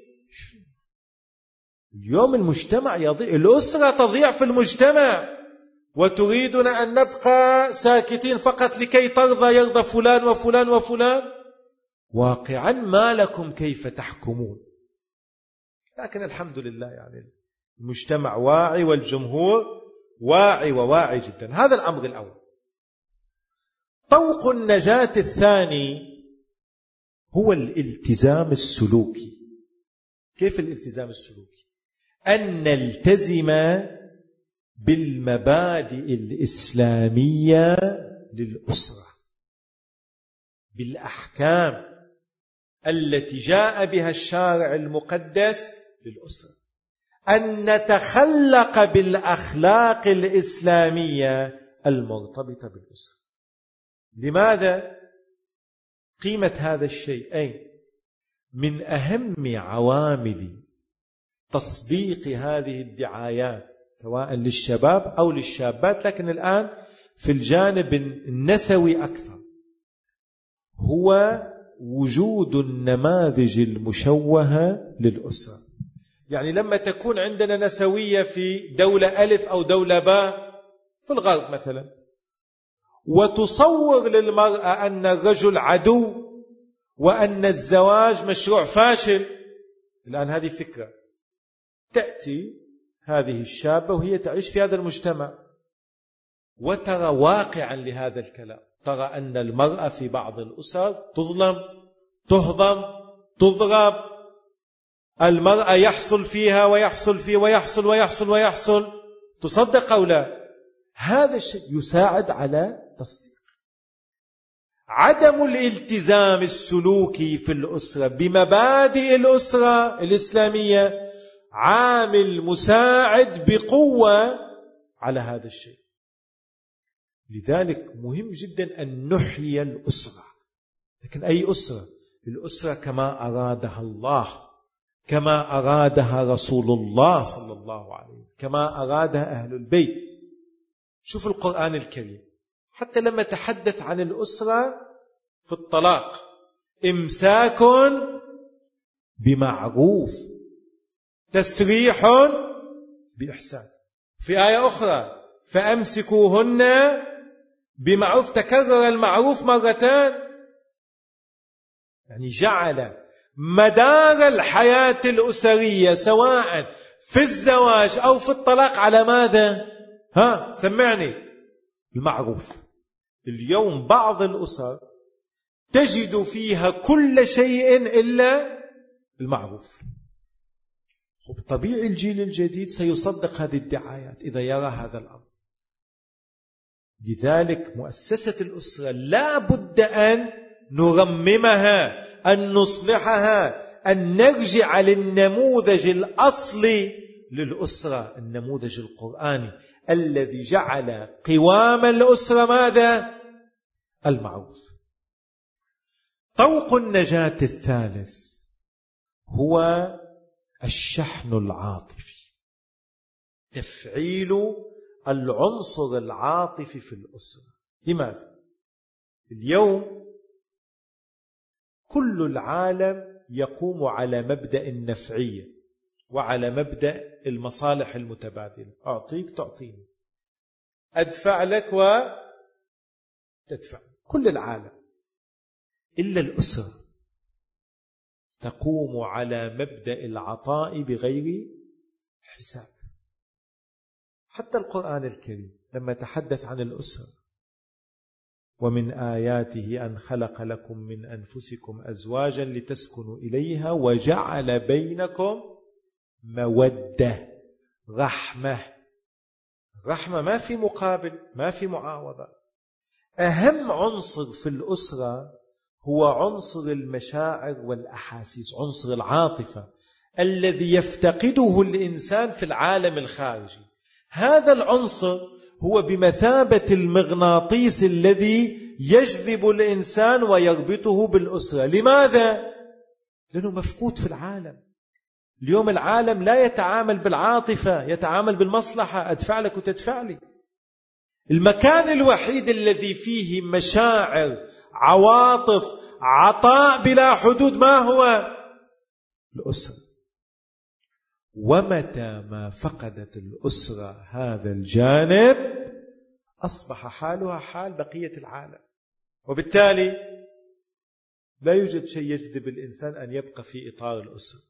اليوم المجتمع يضيع، الأسرة تضيع في المجتمع، وتريدنا أن نبقى ساكتين فقط لكي ترضى يرضى فلان وفلان وفلان. واقعا ما لكم كيف تحكمون. لكن الحمد لله يعني المجتمع واعي والجمهور واعي وواعي جدا. هذا الأمر الأول. طوق النجاة الثاني هو الالتزام السلوكي. كيف الالتزام السلوكي؟ أن نلتزم بالمبادئ الإسلامية للأسرة، بالأحكام التي جاء بها الشارع المقدس للأسرة، أن نتخلق بالأخلاق الإسلامية المرتبطة بالأسرة. لماذا؟ قيمة هذا الشيء أين؟ من أهم عوامل تصديق هذه الدعايات سواء للشباب أو للشابات، لكن الآن في الجانب النسوي أكثر، هو وجود النماذج المشوهة للأسرة. يعني لما تكون عندنا نسوية في دولة ألف أو دولة باء في الغرب مثلا، وتصور للمرأة أن الرجل عدو وأن الزواج مشروع فاشل. الآن هذه فكرة، تأتي هذه الشابة وهي تعيش في هذا المجتمع وترى واقعا لهذا الكلام، ترى أن المرأة في بعض الأسر تظلم، تهضم، تضرب، المرأة يحصل فيها ويحصل فيه ويحصل ويحصل ويحصل. تصدق أو لا؟ هذا الشيء يساعد على تصديق. عدم الالتزام السلوكي في الأسرة بمبادئ الأسرة الإسلامية عامل مساعد بقوة على هذا الشيء. لذلك مهم جدا أن نحيي الأسرة. لكن أي أسرة؟ الأسرة كما أرادها الله، كما أرادها رسول الله صلى الله عليه وسلم، كما أرادها أهل البيت. شوف القرآن الكريم حتى لما تحدث عن الأسرة في الطلاق: إمساك بمعروف تسريح بإحسان. في آية أخرى: فأمسكوهن بمعروف، تكرر المعروف مرتان، يعني جعل مدار الحياة الأسرية سواء في الزواج أو في الطلاق على ماذا؟ ها سمعني. المعروف. اليوم بعض الأسر تجد فيها كل شيء إلا المعروف. طبيعي الجيل الجديد سيصدق هذه الدعايات إذا يرى هذا الأمر. لذلك مؤسسة الأسرة لا بد أن نرممها، أن نصلحها، أن نرجع للنموذج الأصلي للأسرة، النموذج القرآني الذي جعل قوام الأسرة ماذا؟ المعروف. طوق النجاة الثالث هو الشحن العاطفي، تفعيل العنصر العاطفي في الأسرة. لماذا؟ اليوم كل العالم يقوم على مبدأ النفعية وعلى مبدأ المصالح المتبادلة، أعطيك تعطيني، أدفع لك وتدفع. كل العالم إلا الأسرة تقوم على مبدأ العطاء بغير حساب. حتى القرآن الكريم لما تحدث عن الأسرة: ومن آياته أن خلق لكم من أنفسكم أزواجا لتسكنوا إليها وجعل بينكم مودة، رحمة. رحمة ما في مقابل، ما في معاوضة. أهم عنصر في الأسرة هو عنصر المشاعر والأحاسيس، عنصر العاطفة الذي يفتقده الإنسان في العالم الخارجي. هذا العنصر هو بمثابة المغناطيس الذي يجذب الإنسان ويربطه بالأسرة. لماذا؟ لأنه مفقود في العالم. اليوم العالم لا يتعامل بالعاطفة، يتعامل بالمصلحة، أدفع لك وتدفع لي. المكان الوحيد الذي فيه مشاعر، عواطف، عطاء بلا حدود ما هو؟ الأسرة. ومتى ما فقدت الأسرة هذا الجانب أصبح حالها حال بقية العالم، وبالتالي لا يوجد شيء يجذب الإنسان أن يبقى في إطار الأسرة.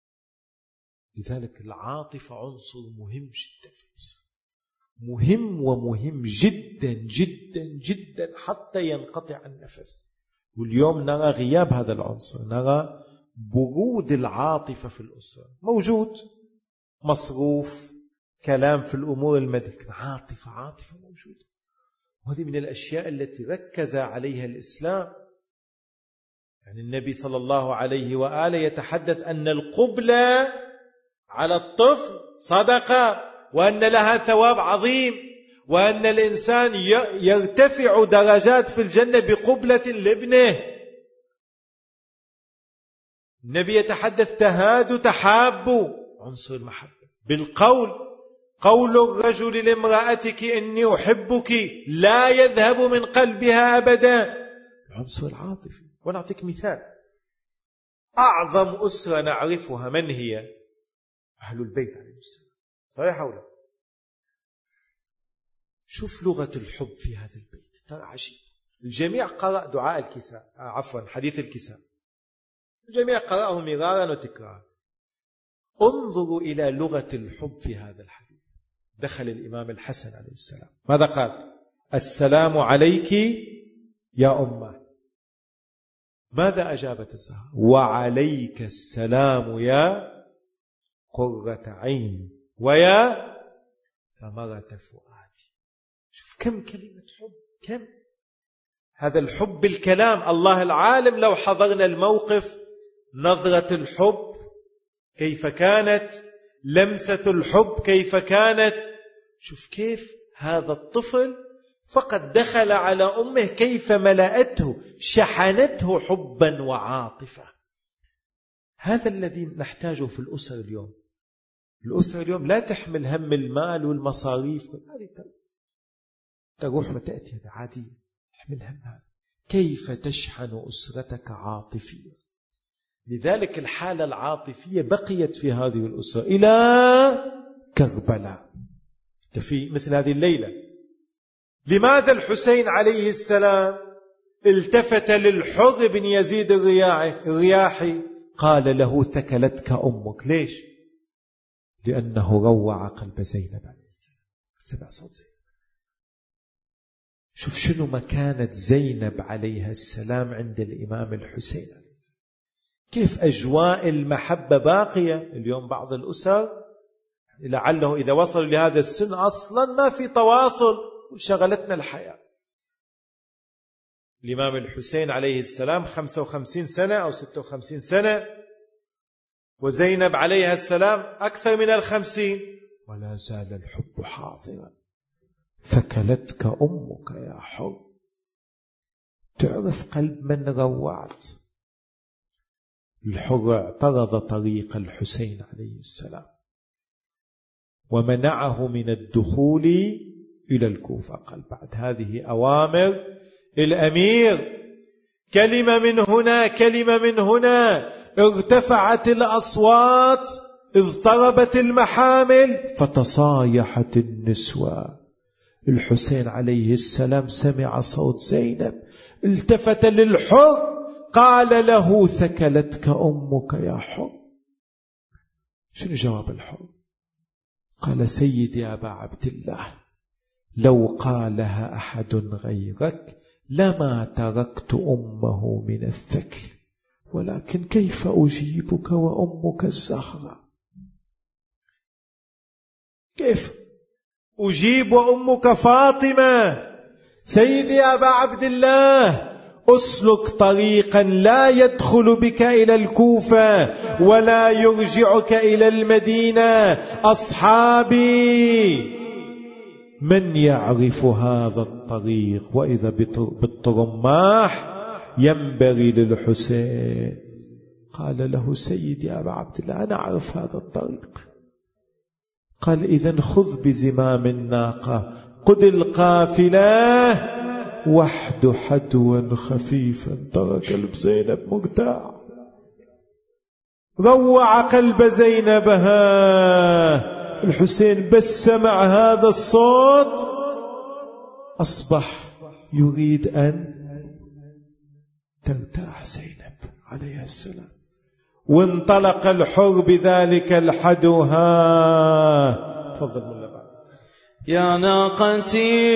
لذلك العاطفة عنصر مهم جدا في الأسرة، مهم ومهم جدا جدا جدا حتى ينقطع النفس. واليوم نرى غياب هذا العنصر، نرى برود العاطفة في الأسرة. موجود مصروف، كلام في الأمور المادية، عاطفة عاطفة موجودة. وهذه من الأشياء التي ركز عليها الإسلام. يعني النبي صلى الله عليه وآله يتحدث أن القبلة على الطفل صدقة، وأن لها ثواب عظيم، وأن الإنسان يرتفع درجات في الجنة بقبلة لابنه. النبي يتحدث: تهادوا تحابوا، عنصر المحبة بالقول. قول الرجل لامرأتك إني أحبك لا يذهب من قلبها أبدا، العنصر العاطفي. ونعطيك مثال: أعظم أسرة نعرفها من هي؟ أهل البيت عليهم السلام، صحيح أو لا؟ شوف لغة الحب في هذا البيت، ترى عجيب. الجميع قرأ دعاء الكساء، عفوا حديث الكساء، الجميع قرأه مرارا وتكرارا. انظروا إلى لغة الحب في هذا الحديث. دخل الإمام الحسن عليه السلام، ماذا قال؟ السلام عليك يا أمه. ماذا أجابت الزهراء؟ وعليك السلام يا قرة عين ويا ثمرة فؤادي. شوف كم كلمة حب، كم هذا الحب بالكلام. الله العالم لو حضرنا الموقف، نظرة الحب كيف كانت، لمسة الحب كيف كانت. شوف كيف هذا الطفل فقد دخل على أمه كيف ملأته، شحنته حبا وعاطفة. هذا الذي نحتاجه في الأسر اليوم. الأسر اليوم لا تحمل هم المال والمصاريف، هذه تروح وتأتي، هذا عادي. احمل هم هذا، كيف تشحن أسرتك عاطفيا. لذلك الحالة العاطفية بقيت في هذه الأسرة إلى كربلاء. في مثل هذه الليلة، لماذا الحسين عليه السلام التفت للحر بن يزيد الرياحي قال له ثكلتك أمك؟ ليش؟ لأنه روع قلب زينب عليه السلام. سمع صوت زينب. شوف شنو مكانة زينب عليها السلام عند الإمام الحسين عليه السلام. كيف أجواء المحبة باقية اليوم. بعض الأسر لعله إذا وصلوا لهذا السن أصلا ما في تواصل وشغلتنا الحياة. الإمام الحسين عليه السلام خمسة وخمسين سنة أو ستة وخمسين سنة، وزينب عليها السلام أكثر من الخمسين، ولا زال الحب حاضرا. ثكلتك أمك يا حر. تعرف قلب من روعت. الحر اعترض طريق الحسين عليه السلام ومنعه من الدخول إلى الكوفة. قال بعد هذه أوامر الأمير، كلمة من هنا كلمة من هنا، ارتفعت الأصوات، اضطربت المحامل، فتصايحت النسوة. الحسين عليه السلام سمع صوت زينب، التفت للحر قال له ثكلتك أمك يا حر. شنو جواب الحر؟ قال سيدي أبا عبد الله، لو قالها أحد غيرك لما تركت أمه من الثكل، ولكن كيف أجيبك وأمك الزهراء؟ كيف أجيب وأمك فاطمة؟ سيدي أبا عبد الله، أسلك طريقا لا يدخل بك إلى الكوفة ولا يرجعك إلى المدينة. أصحابي من يعرف هذا الطريق؟ وإذا بالطرماح ينبغي للحسين. قال له سيدي أبا عبد الله أنا أعرف هذا الطريق. قال إذن خذ بزمام الناقة، قد القافلة وحد حدوا خفيفا. ترى قلب زينب مرتاع، روع قلب زينبها. الحسين بس سمع هذا الصوت أصبح يريد أن ترتاح زينب عليها السلام. وانطلق الحر بذلك الحدو. ها تفضل من بعد. يا ناقتي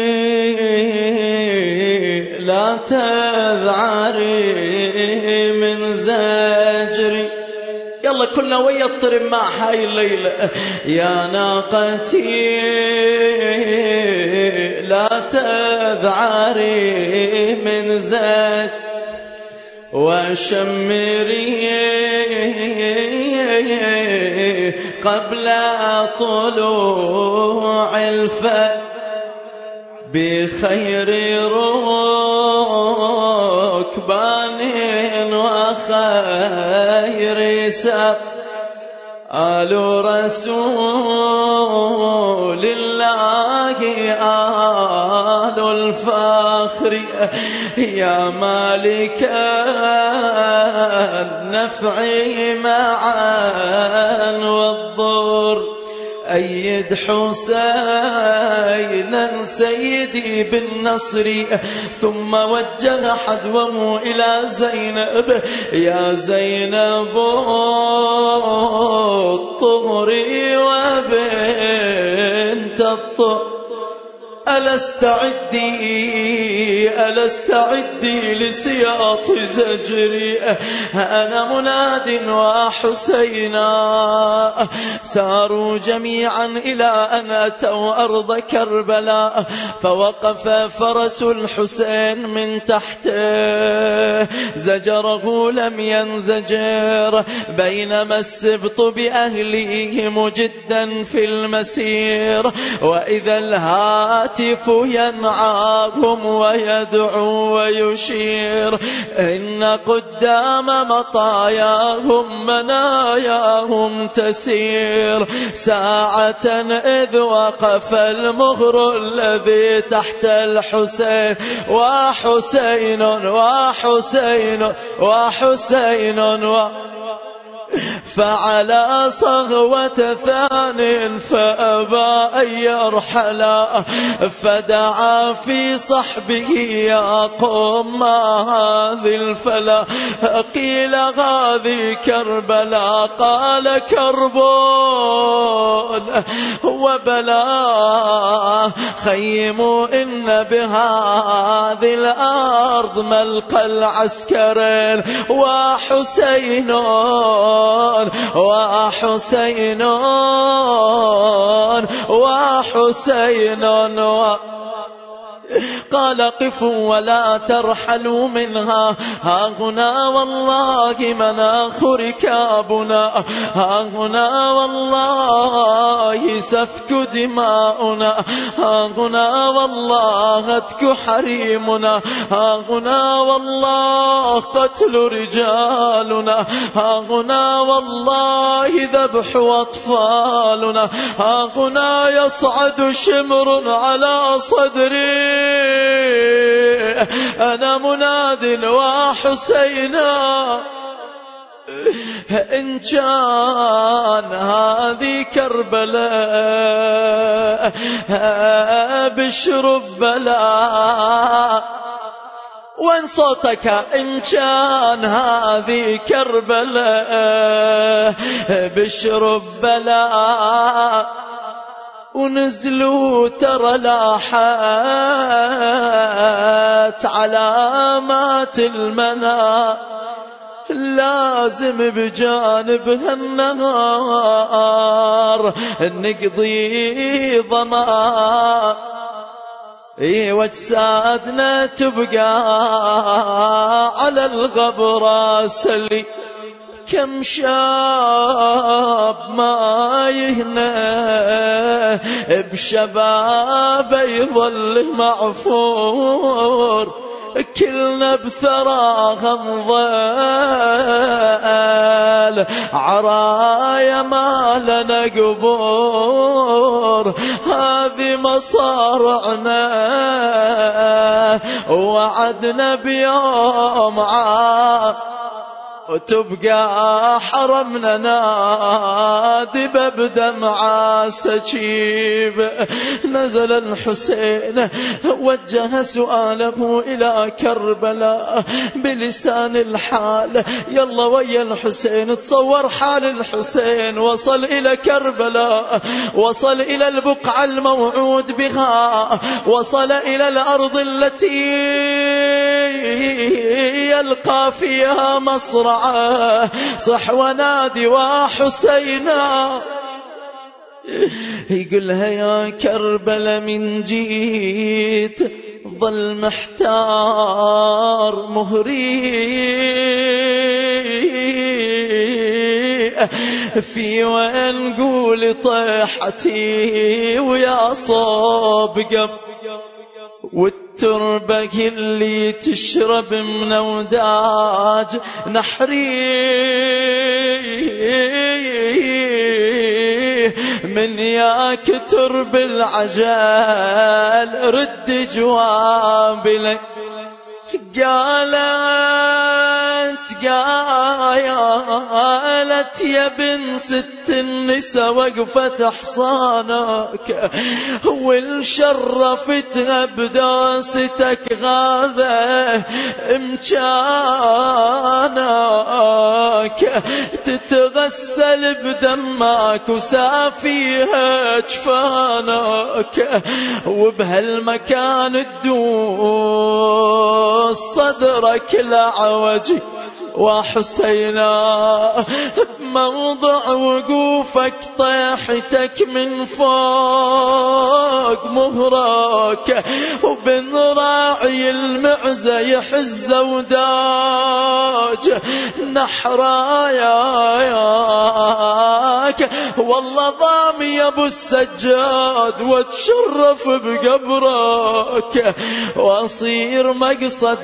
لا تذعري من زجري. يلا كلنا ويا الطرب مع هاي الليلة. يا ناقتي لا تذعري من زجري وشمري قبل طلوع الفجر بخير ركبان وخير سب آل رسول الله آل الفخر. يا مالك النفع معا والضر أيد حسينا سيدي بالنصر. ثم وجه حدوه إلى زينب. يا زينب الطهر وبنت الطهر ألست عدي ألست عدي لسياط زجري. أنا مناد وحسينا ساروا جميعا إلى أن أتوا أرض كربلاء. فوقف فرس الحسين من تحته زجره لم ينزجر. بينما السبط بأهله مجدا في المسير وإذا الهاتف العفيف ينعاهم ويدعو ويشير إن قدام مطاياهم مناياهم تسير ساعة إذ وقف المغر الذي تحت الحسين وحسين وحسين وحسين و فعلى صغوة ثان فأبى أن يرحلا فدعا في صحبه يا قوم ما هذه الفلا قيل هذه كربلا قال كربون وبلا خيموا إن بهذه الأرض ملقى العسكرين وحسين وحسين وحسين و قال قفوا ولا ترحلوا منها ها هنا والله مناخ ركابنا ها هنا والله سفك دماؤنا ها هنا والله هتك حريمنا ها هنا والله قتل رجالنا ها هنا والله ذبح أطفالنا ها هنا يصعد شمر على صدري أنا مناد وحسينا إن كان هذه كربلاء بشرب بلاء وين صوتك إن كان هذه كربلاء بشرب بلاء ونزلوا ترى لاحت علامات المنى لازم بجانبها النهار نقضي ضمان اي واجسادنا تبقى على الغبرة سلي كم شاب ما يهنى بشباب يظل معفور كلنا بثراها نضال عرايا ما لنا قبور هذه مصارعنا وعدنا بيوم عاد وتبقى حرمنا نادب بدمع سكيب نزل الحسين وجه سؤاله إلى كربلاء بلسان الحال يلا ويا الحسين تصور حال الحسين وصل إلى كربلاء وصل إلى البقعة الموعود بها وصل إلى الأرض التي يلقى فيها مصرعه صح ونادي وحسينا يقولها يا كربلاء من جيت ظل محتار مهري في وين قول طيحتي ويا صوب قب والتربة اللي تشرب من وداج نحري من ياك ترب العجال رد جواب لك قالت قالت يا بن ست النساء وقفت حصانك والشرفتها بداستك غاذة امكانك تتغسل بدمك وسافيها جفانك وبهالمكان تدوس صدرك لعوجي وحسينا موضع وقوفك طيحتك من فوق مهرك وبن راعي المعزة يحز وداج نحرايا هناك والله ضامي يا ابو السجاد واتشرف بقبرك واصير مقصد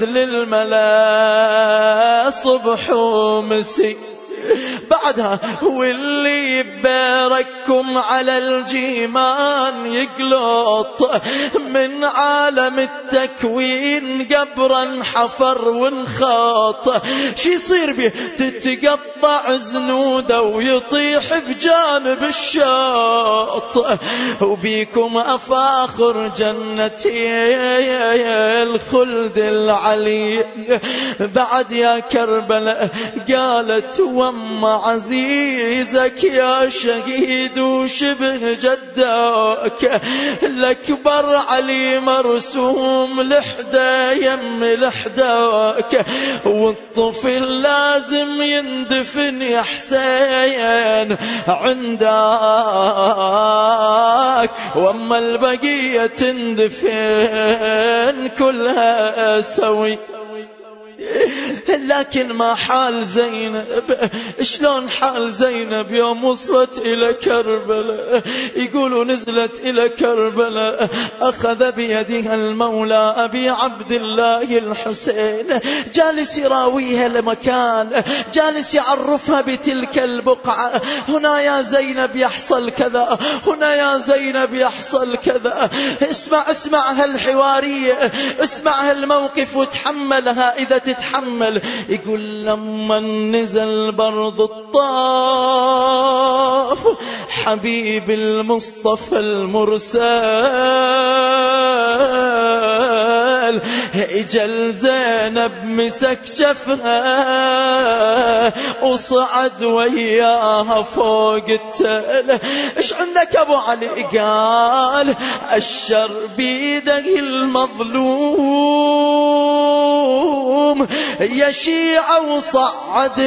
للملا صبح ومسي. بعدها واللي يبارككم على الجيمان يقلط من عالم التكوين قبرا حفر ونخاط شي يصير بيه تتقطع زنوده ويطيح بجانب الشاط وبيكم أفاخر جنتي الخلد العلي. بعد يا كربلاء قالت وام عزيزك يا شهيد وشبه جدك الأكبر علي مرسوم لحدا يم لحداك والطفل لازم يندفن يا حسين عندك واما البقية تندفن كلها سوي. لكن ما حال زينب؟ شلون حال زينب يوم وصلت إلى كربلاء؟ يقولوا نزلت إلى كربلاء أخذ بيدها المولى أبي عبد الله الحسين جالس يراويها لمكان جالس يعرفها بتلك البقعة. هنا يا زينب يحصل كذا هنا يا زينب يحصل كذا. اسمع اسمع هالحوارية اسمع هالموقف وتحملها إذا تتحمل. يقول لما نزل برض الطاف حبيب المصطفى المرسل اجل زينب مسك جفها وصعد وياها فوق التل. ايش عندك ابو علي؟ قال الشر بيده المظلوم يا شيعة وصعد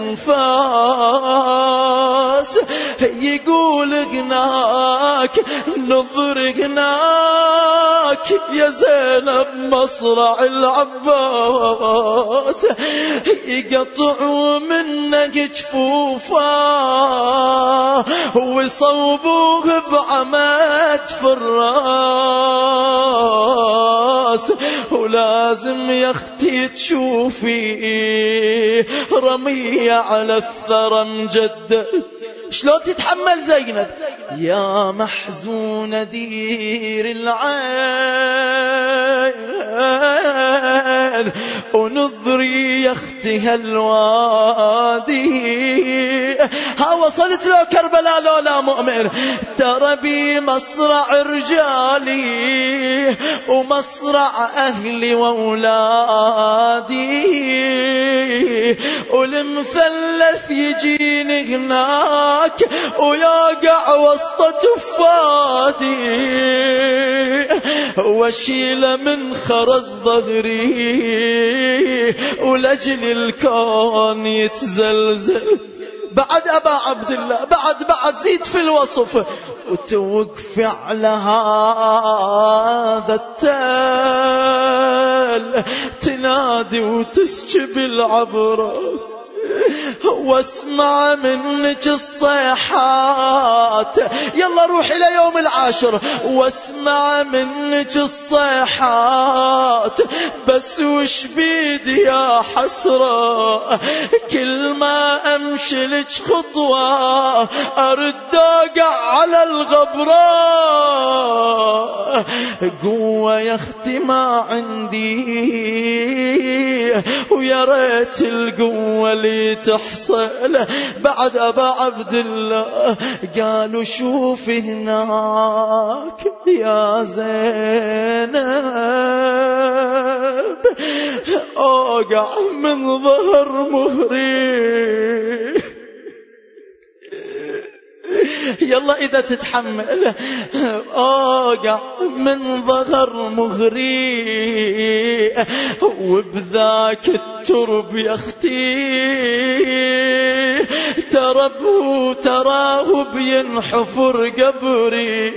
الأنفاس. يقول هناك نظر هناك يا زينب مصرع العباس يقطعوا منك جفوفا ويصوبوه بعمد فراس ولازم يا اختي تشوفي رمية على الثرى مجدد. شلون تتحمل زينب؟ يا محزونة دير العين ونظري يا اختي هالوادي. ها وصلت له كربلاء لو لا مؤمن ترى بي مصرع رجالي ومصرع أهلي وأولادي والمثلث يجيني هناك ويقع وسط تفادي واشيل من خرز ظهري ولجل الكون يتزلزل. بعد أبا عبد الله بعد بعد زيد في الوصف وتوقف على هذا التل تنادي وتسكب العبرة واسمع منك الصيحات. يلا روح إلى يوم العاشر واسمع منك الصيحات بس وش بيدي يا حسرة كل ما أمشي لك خطوة أرد أقع على الغبرة. قوة يا اختي ما عندي ويا ريت القوة اللي تحصل. بعد أبا عبد الله قالوا شوف هناك يا زينب أوقع من ظهر مهري. يلا إذا تتحمل أوقع من ظهر مهري وبذاك الترب يا أختي تربه تراه بينحفر قبري.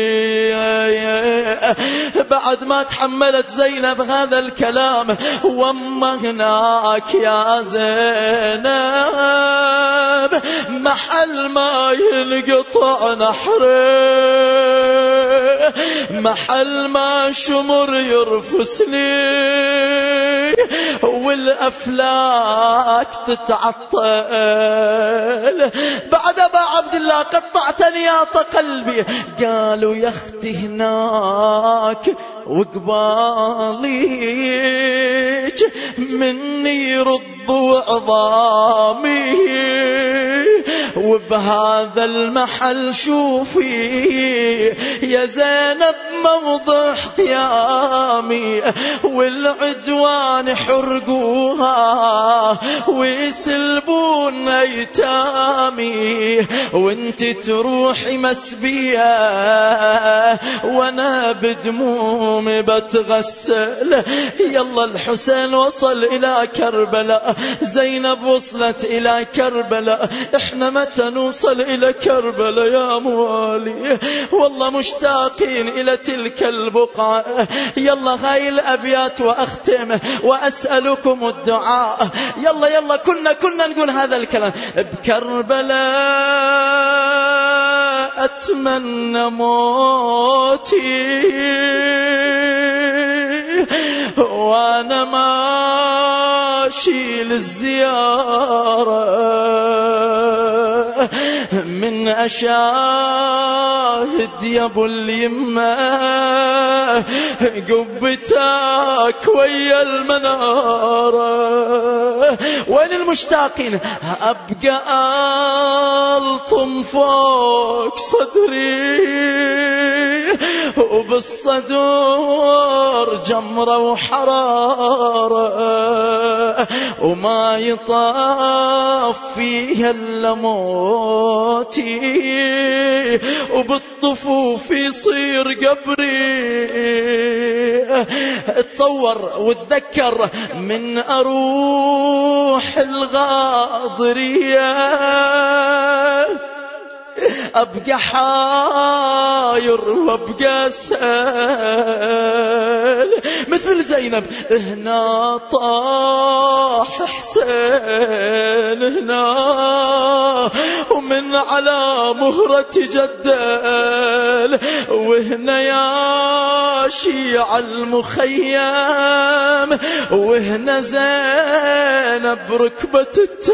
بعد ما تحملت زينب هذا الكلام، وما هناك يا زينب محل ما ينقطع نحره، محل ما شمر يرفسني والأفلاك تتعطل. بعد أبا عبد الله قطعتني يا قلبي. قالوا يا اختي هناك وقباليك مني يرضوا عظامي، وبهذا المحل شوفي يا زينب موضع قيامي، والعدوان حرقوها ويسلبون ايتامي، وانت تروحي مسبيه وانا بدموم بتغسل. يلا الحسين وصل الى كربلاء، زينب وصلت الى كربلاء، احنا متى نوصل الى كربلاء يا موالي؟ والله مشتاقين الى تلك البقعة. يلا هاي الابيات واختم واسألكم الدعاء. يلا يلا كنا كنا نقول هذا الكلام. بكربلاء اتمنى موتي وانا ماشي للزيارة، من أشاهد يا ابو اليمة قبتك ويا المنارة. وين المشتاقين؟ أبقى ألطم فوق صدري وبالصدور جمرة وحرارة، وما يطاف فيها إلا موتي، وبالطفوف يصير قبري. اتصور وتذكر من أروح الغاضرية أبقى حاير وأبقى سهل مثل زينب. هنا طاح حسين هنا ومن على مهرة جدل، وهنا يا شيع المخيم، وهنا زينب ركبة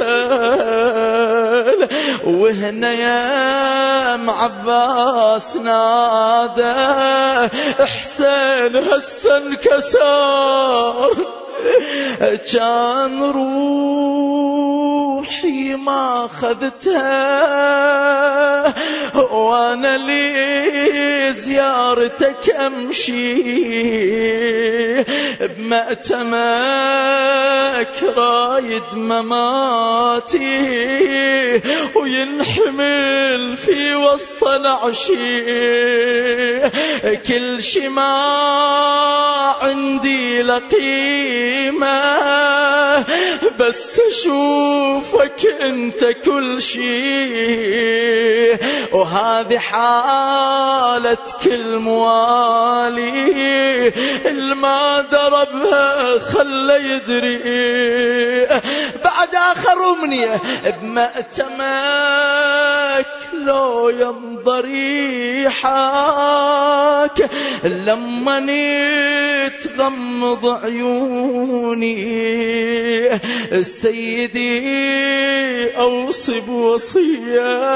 التل، وهنا يا عباس نادى حسين هسه انكسر. كان روحي ما خذتها وانا لي زيارتك امشي، بمأتمك رايد مماتي وينحمل في وسط العشي. كل شي ما عندي لقيمة بس اشوفك انت كل شي، وهذه حالة كل موالي الما دربها خلى يدري. بعد آخر أمنية بمأتمك لو ينظري حاك، لما نتغمض عيوني سيدي أوصي بوصية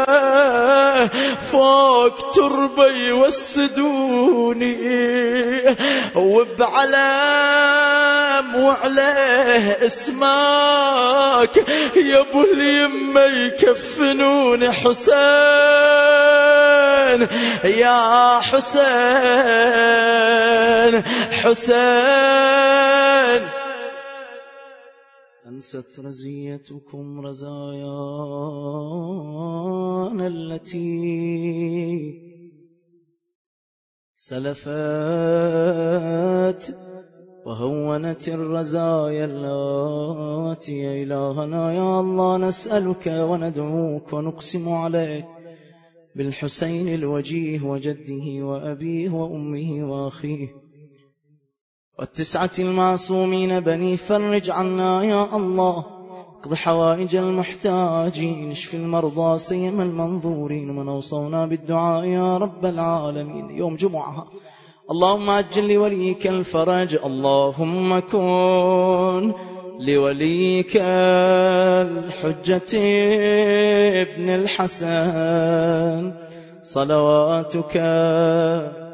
فوق تربة يوسدوني، وبعلام وعليه اسمك يا ابو اليمة يكفنوني. حسين يا حسين حسين أنست رزيتكم رزايانا التي سلفت وهونت الرزايا اللاتي. يا إلهنا يا الله نسألك وندعوك ونقسم عليك بالحسين الوجيه وجده وأبيه وأمه وأخيه والتسعة المعصومين بني، فرج عنا يا الله، اقض حوائج المحتاجين، اشف المرضى سيما المنظورين، من أوصونا بالدعاء يا رب العالمين. يوم جمعة اللهم عجل لوليك الفرج، اللهم كن لوليك الحجة ابن الحسن صلواتك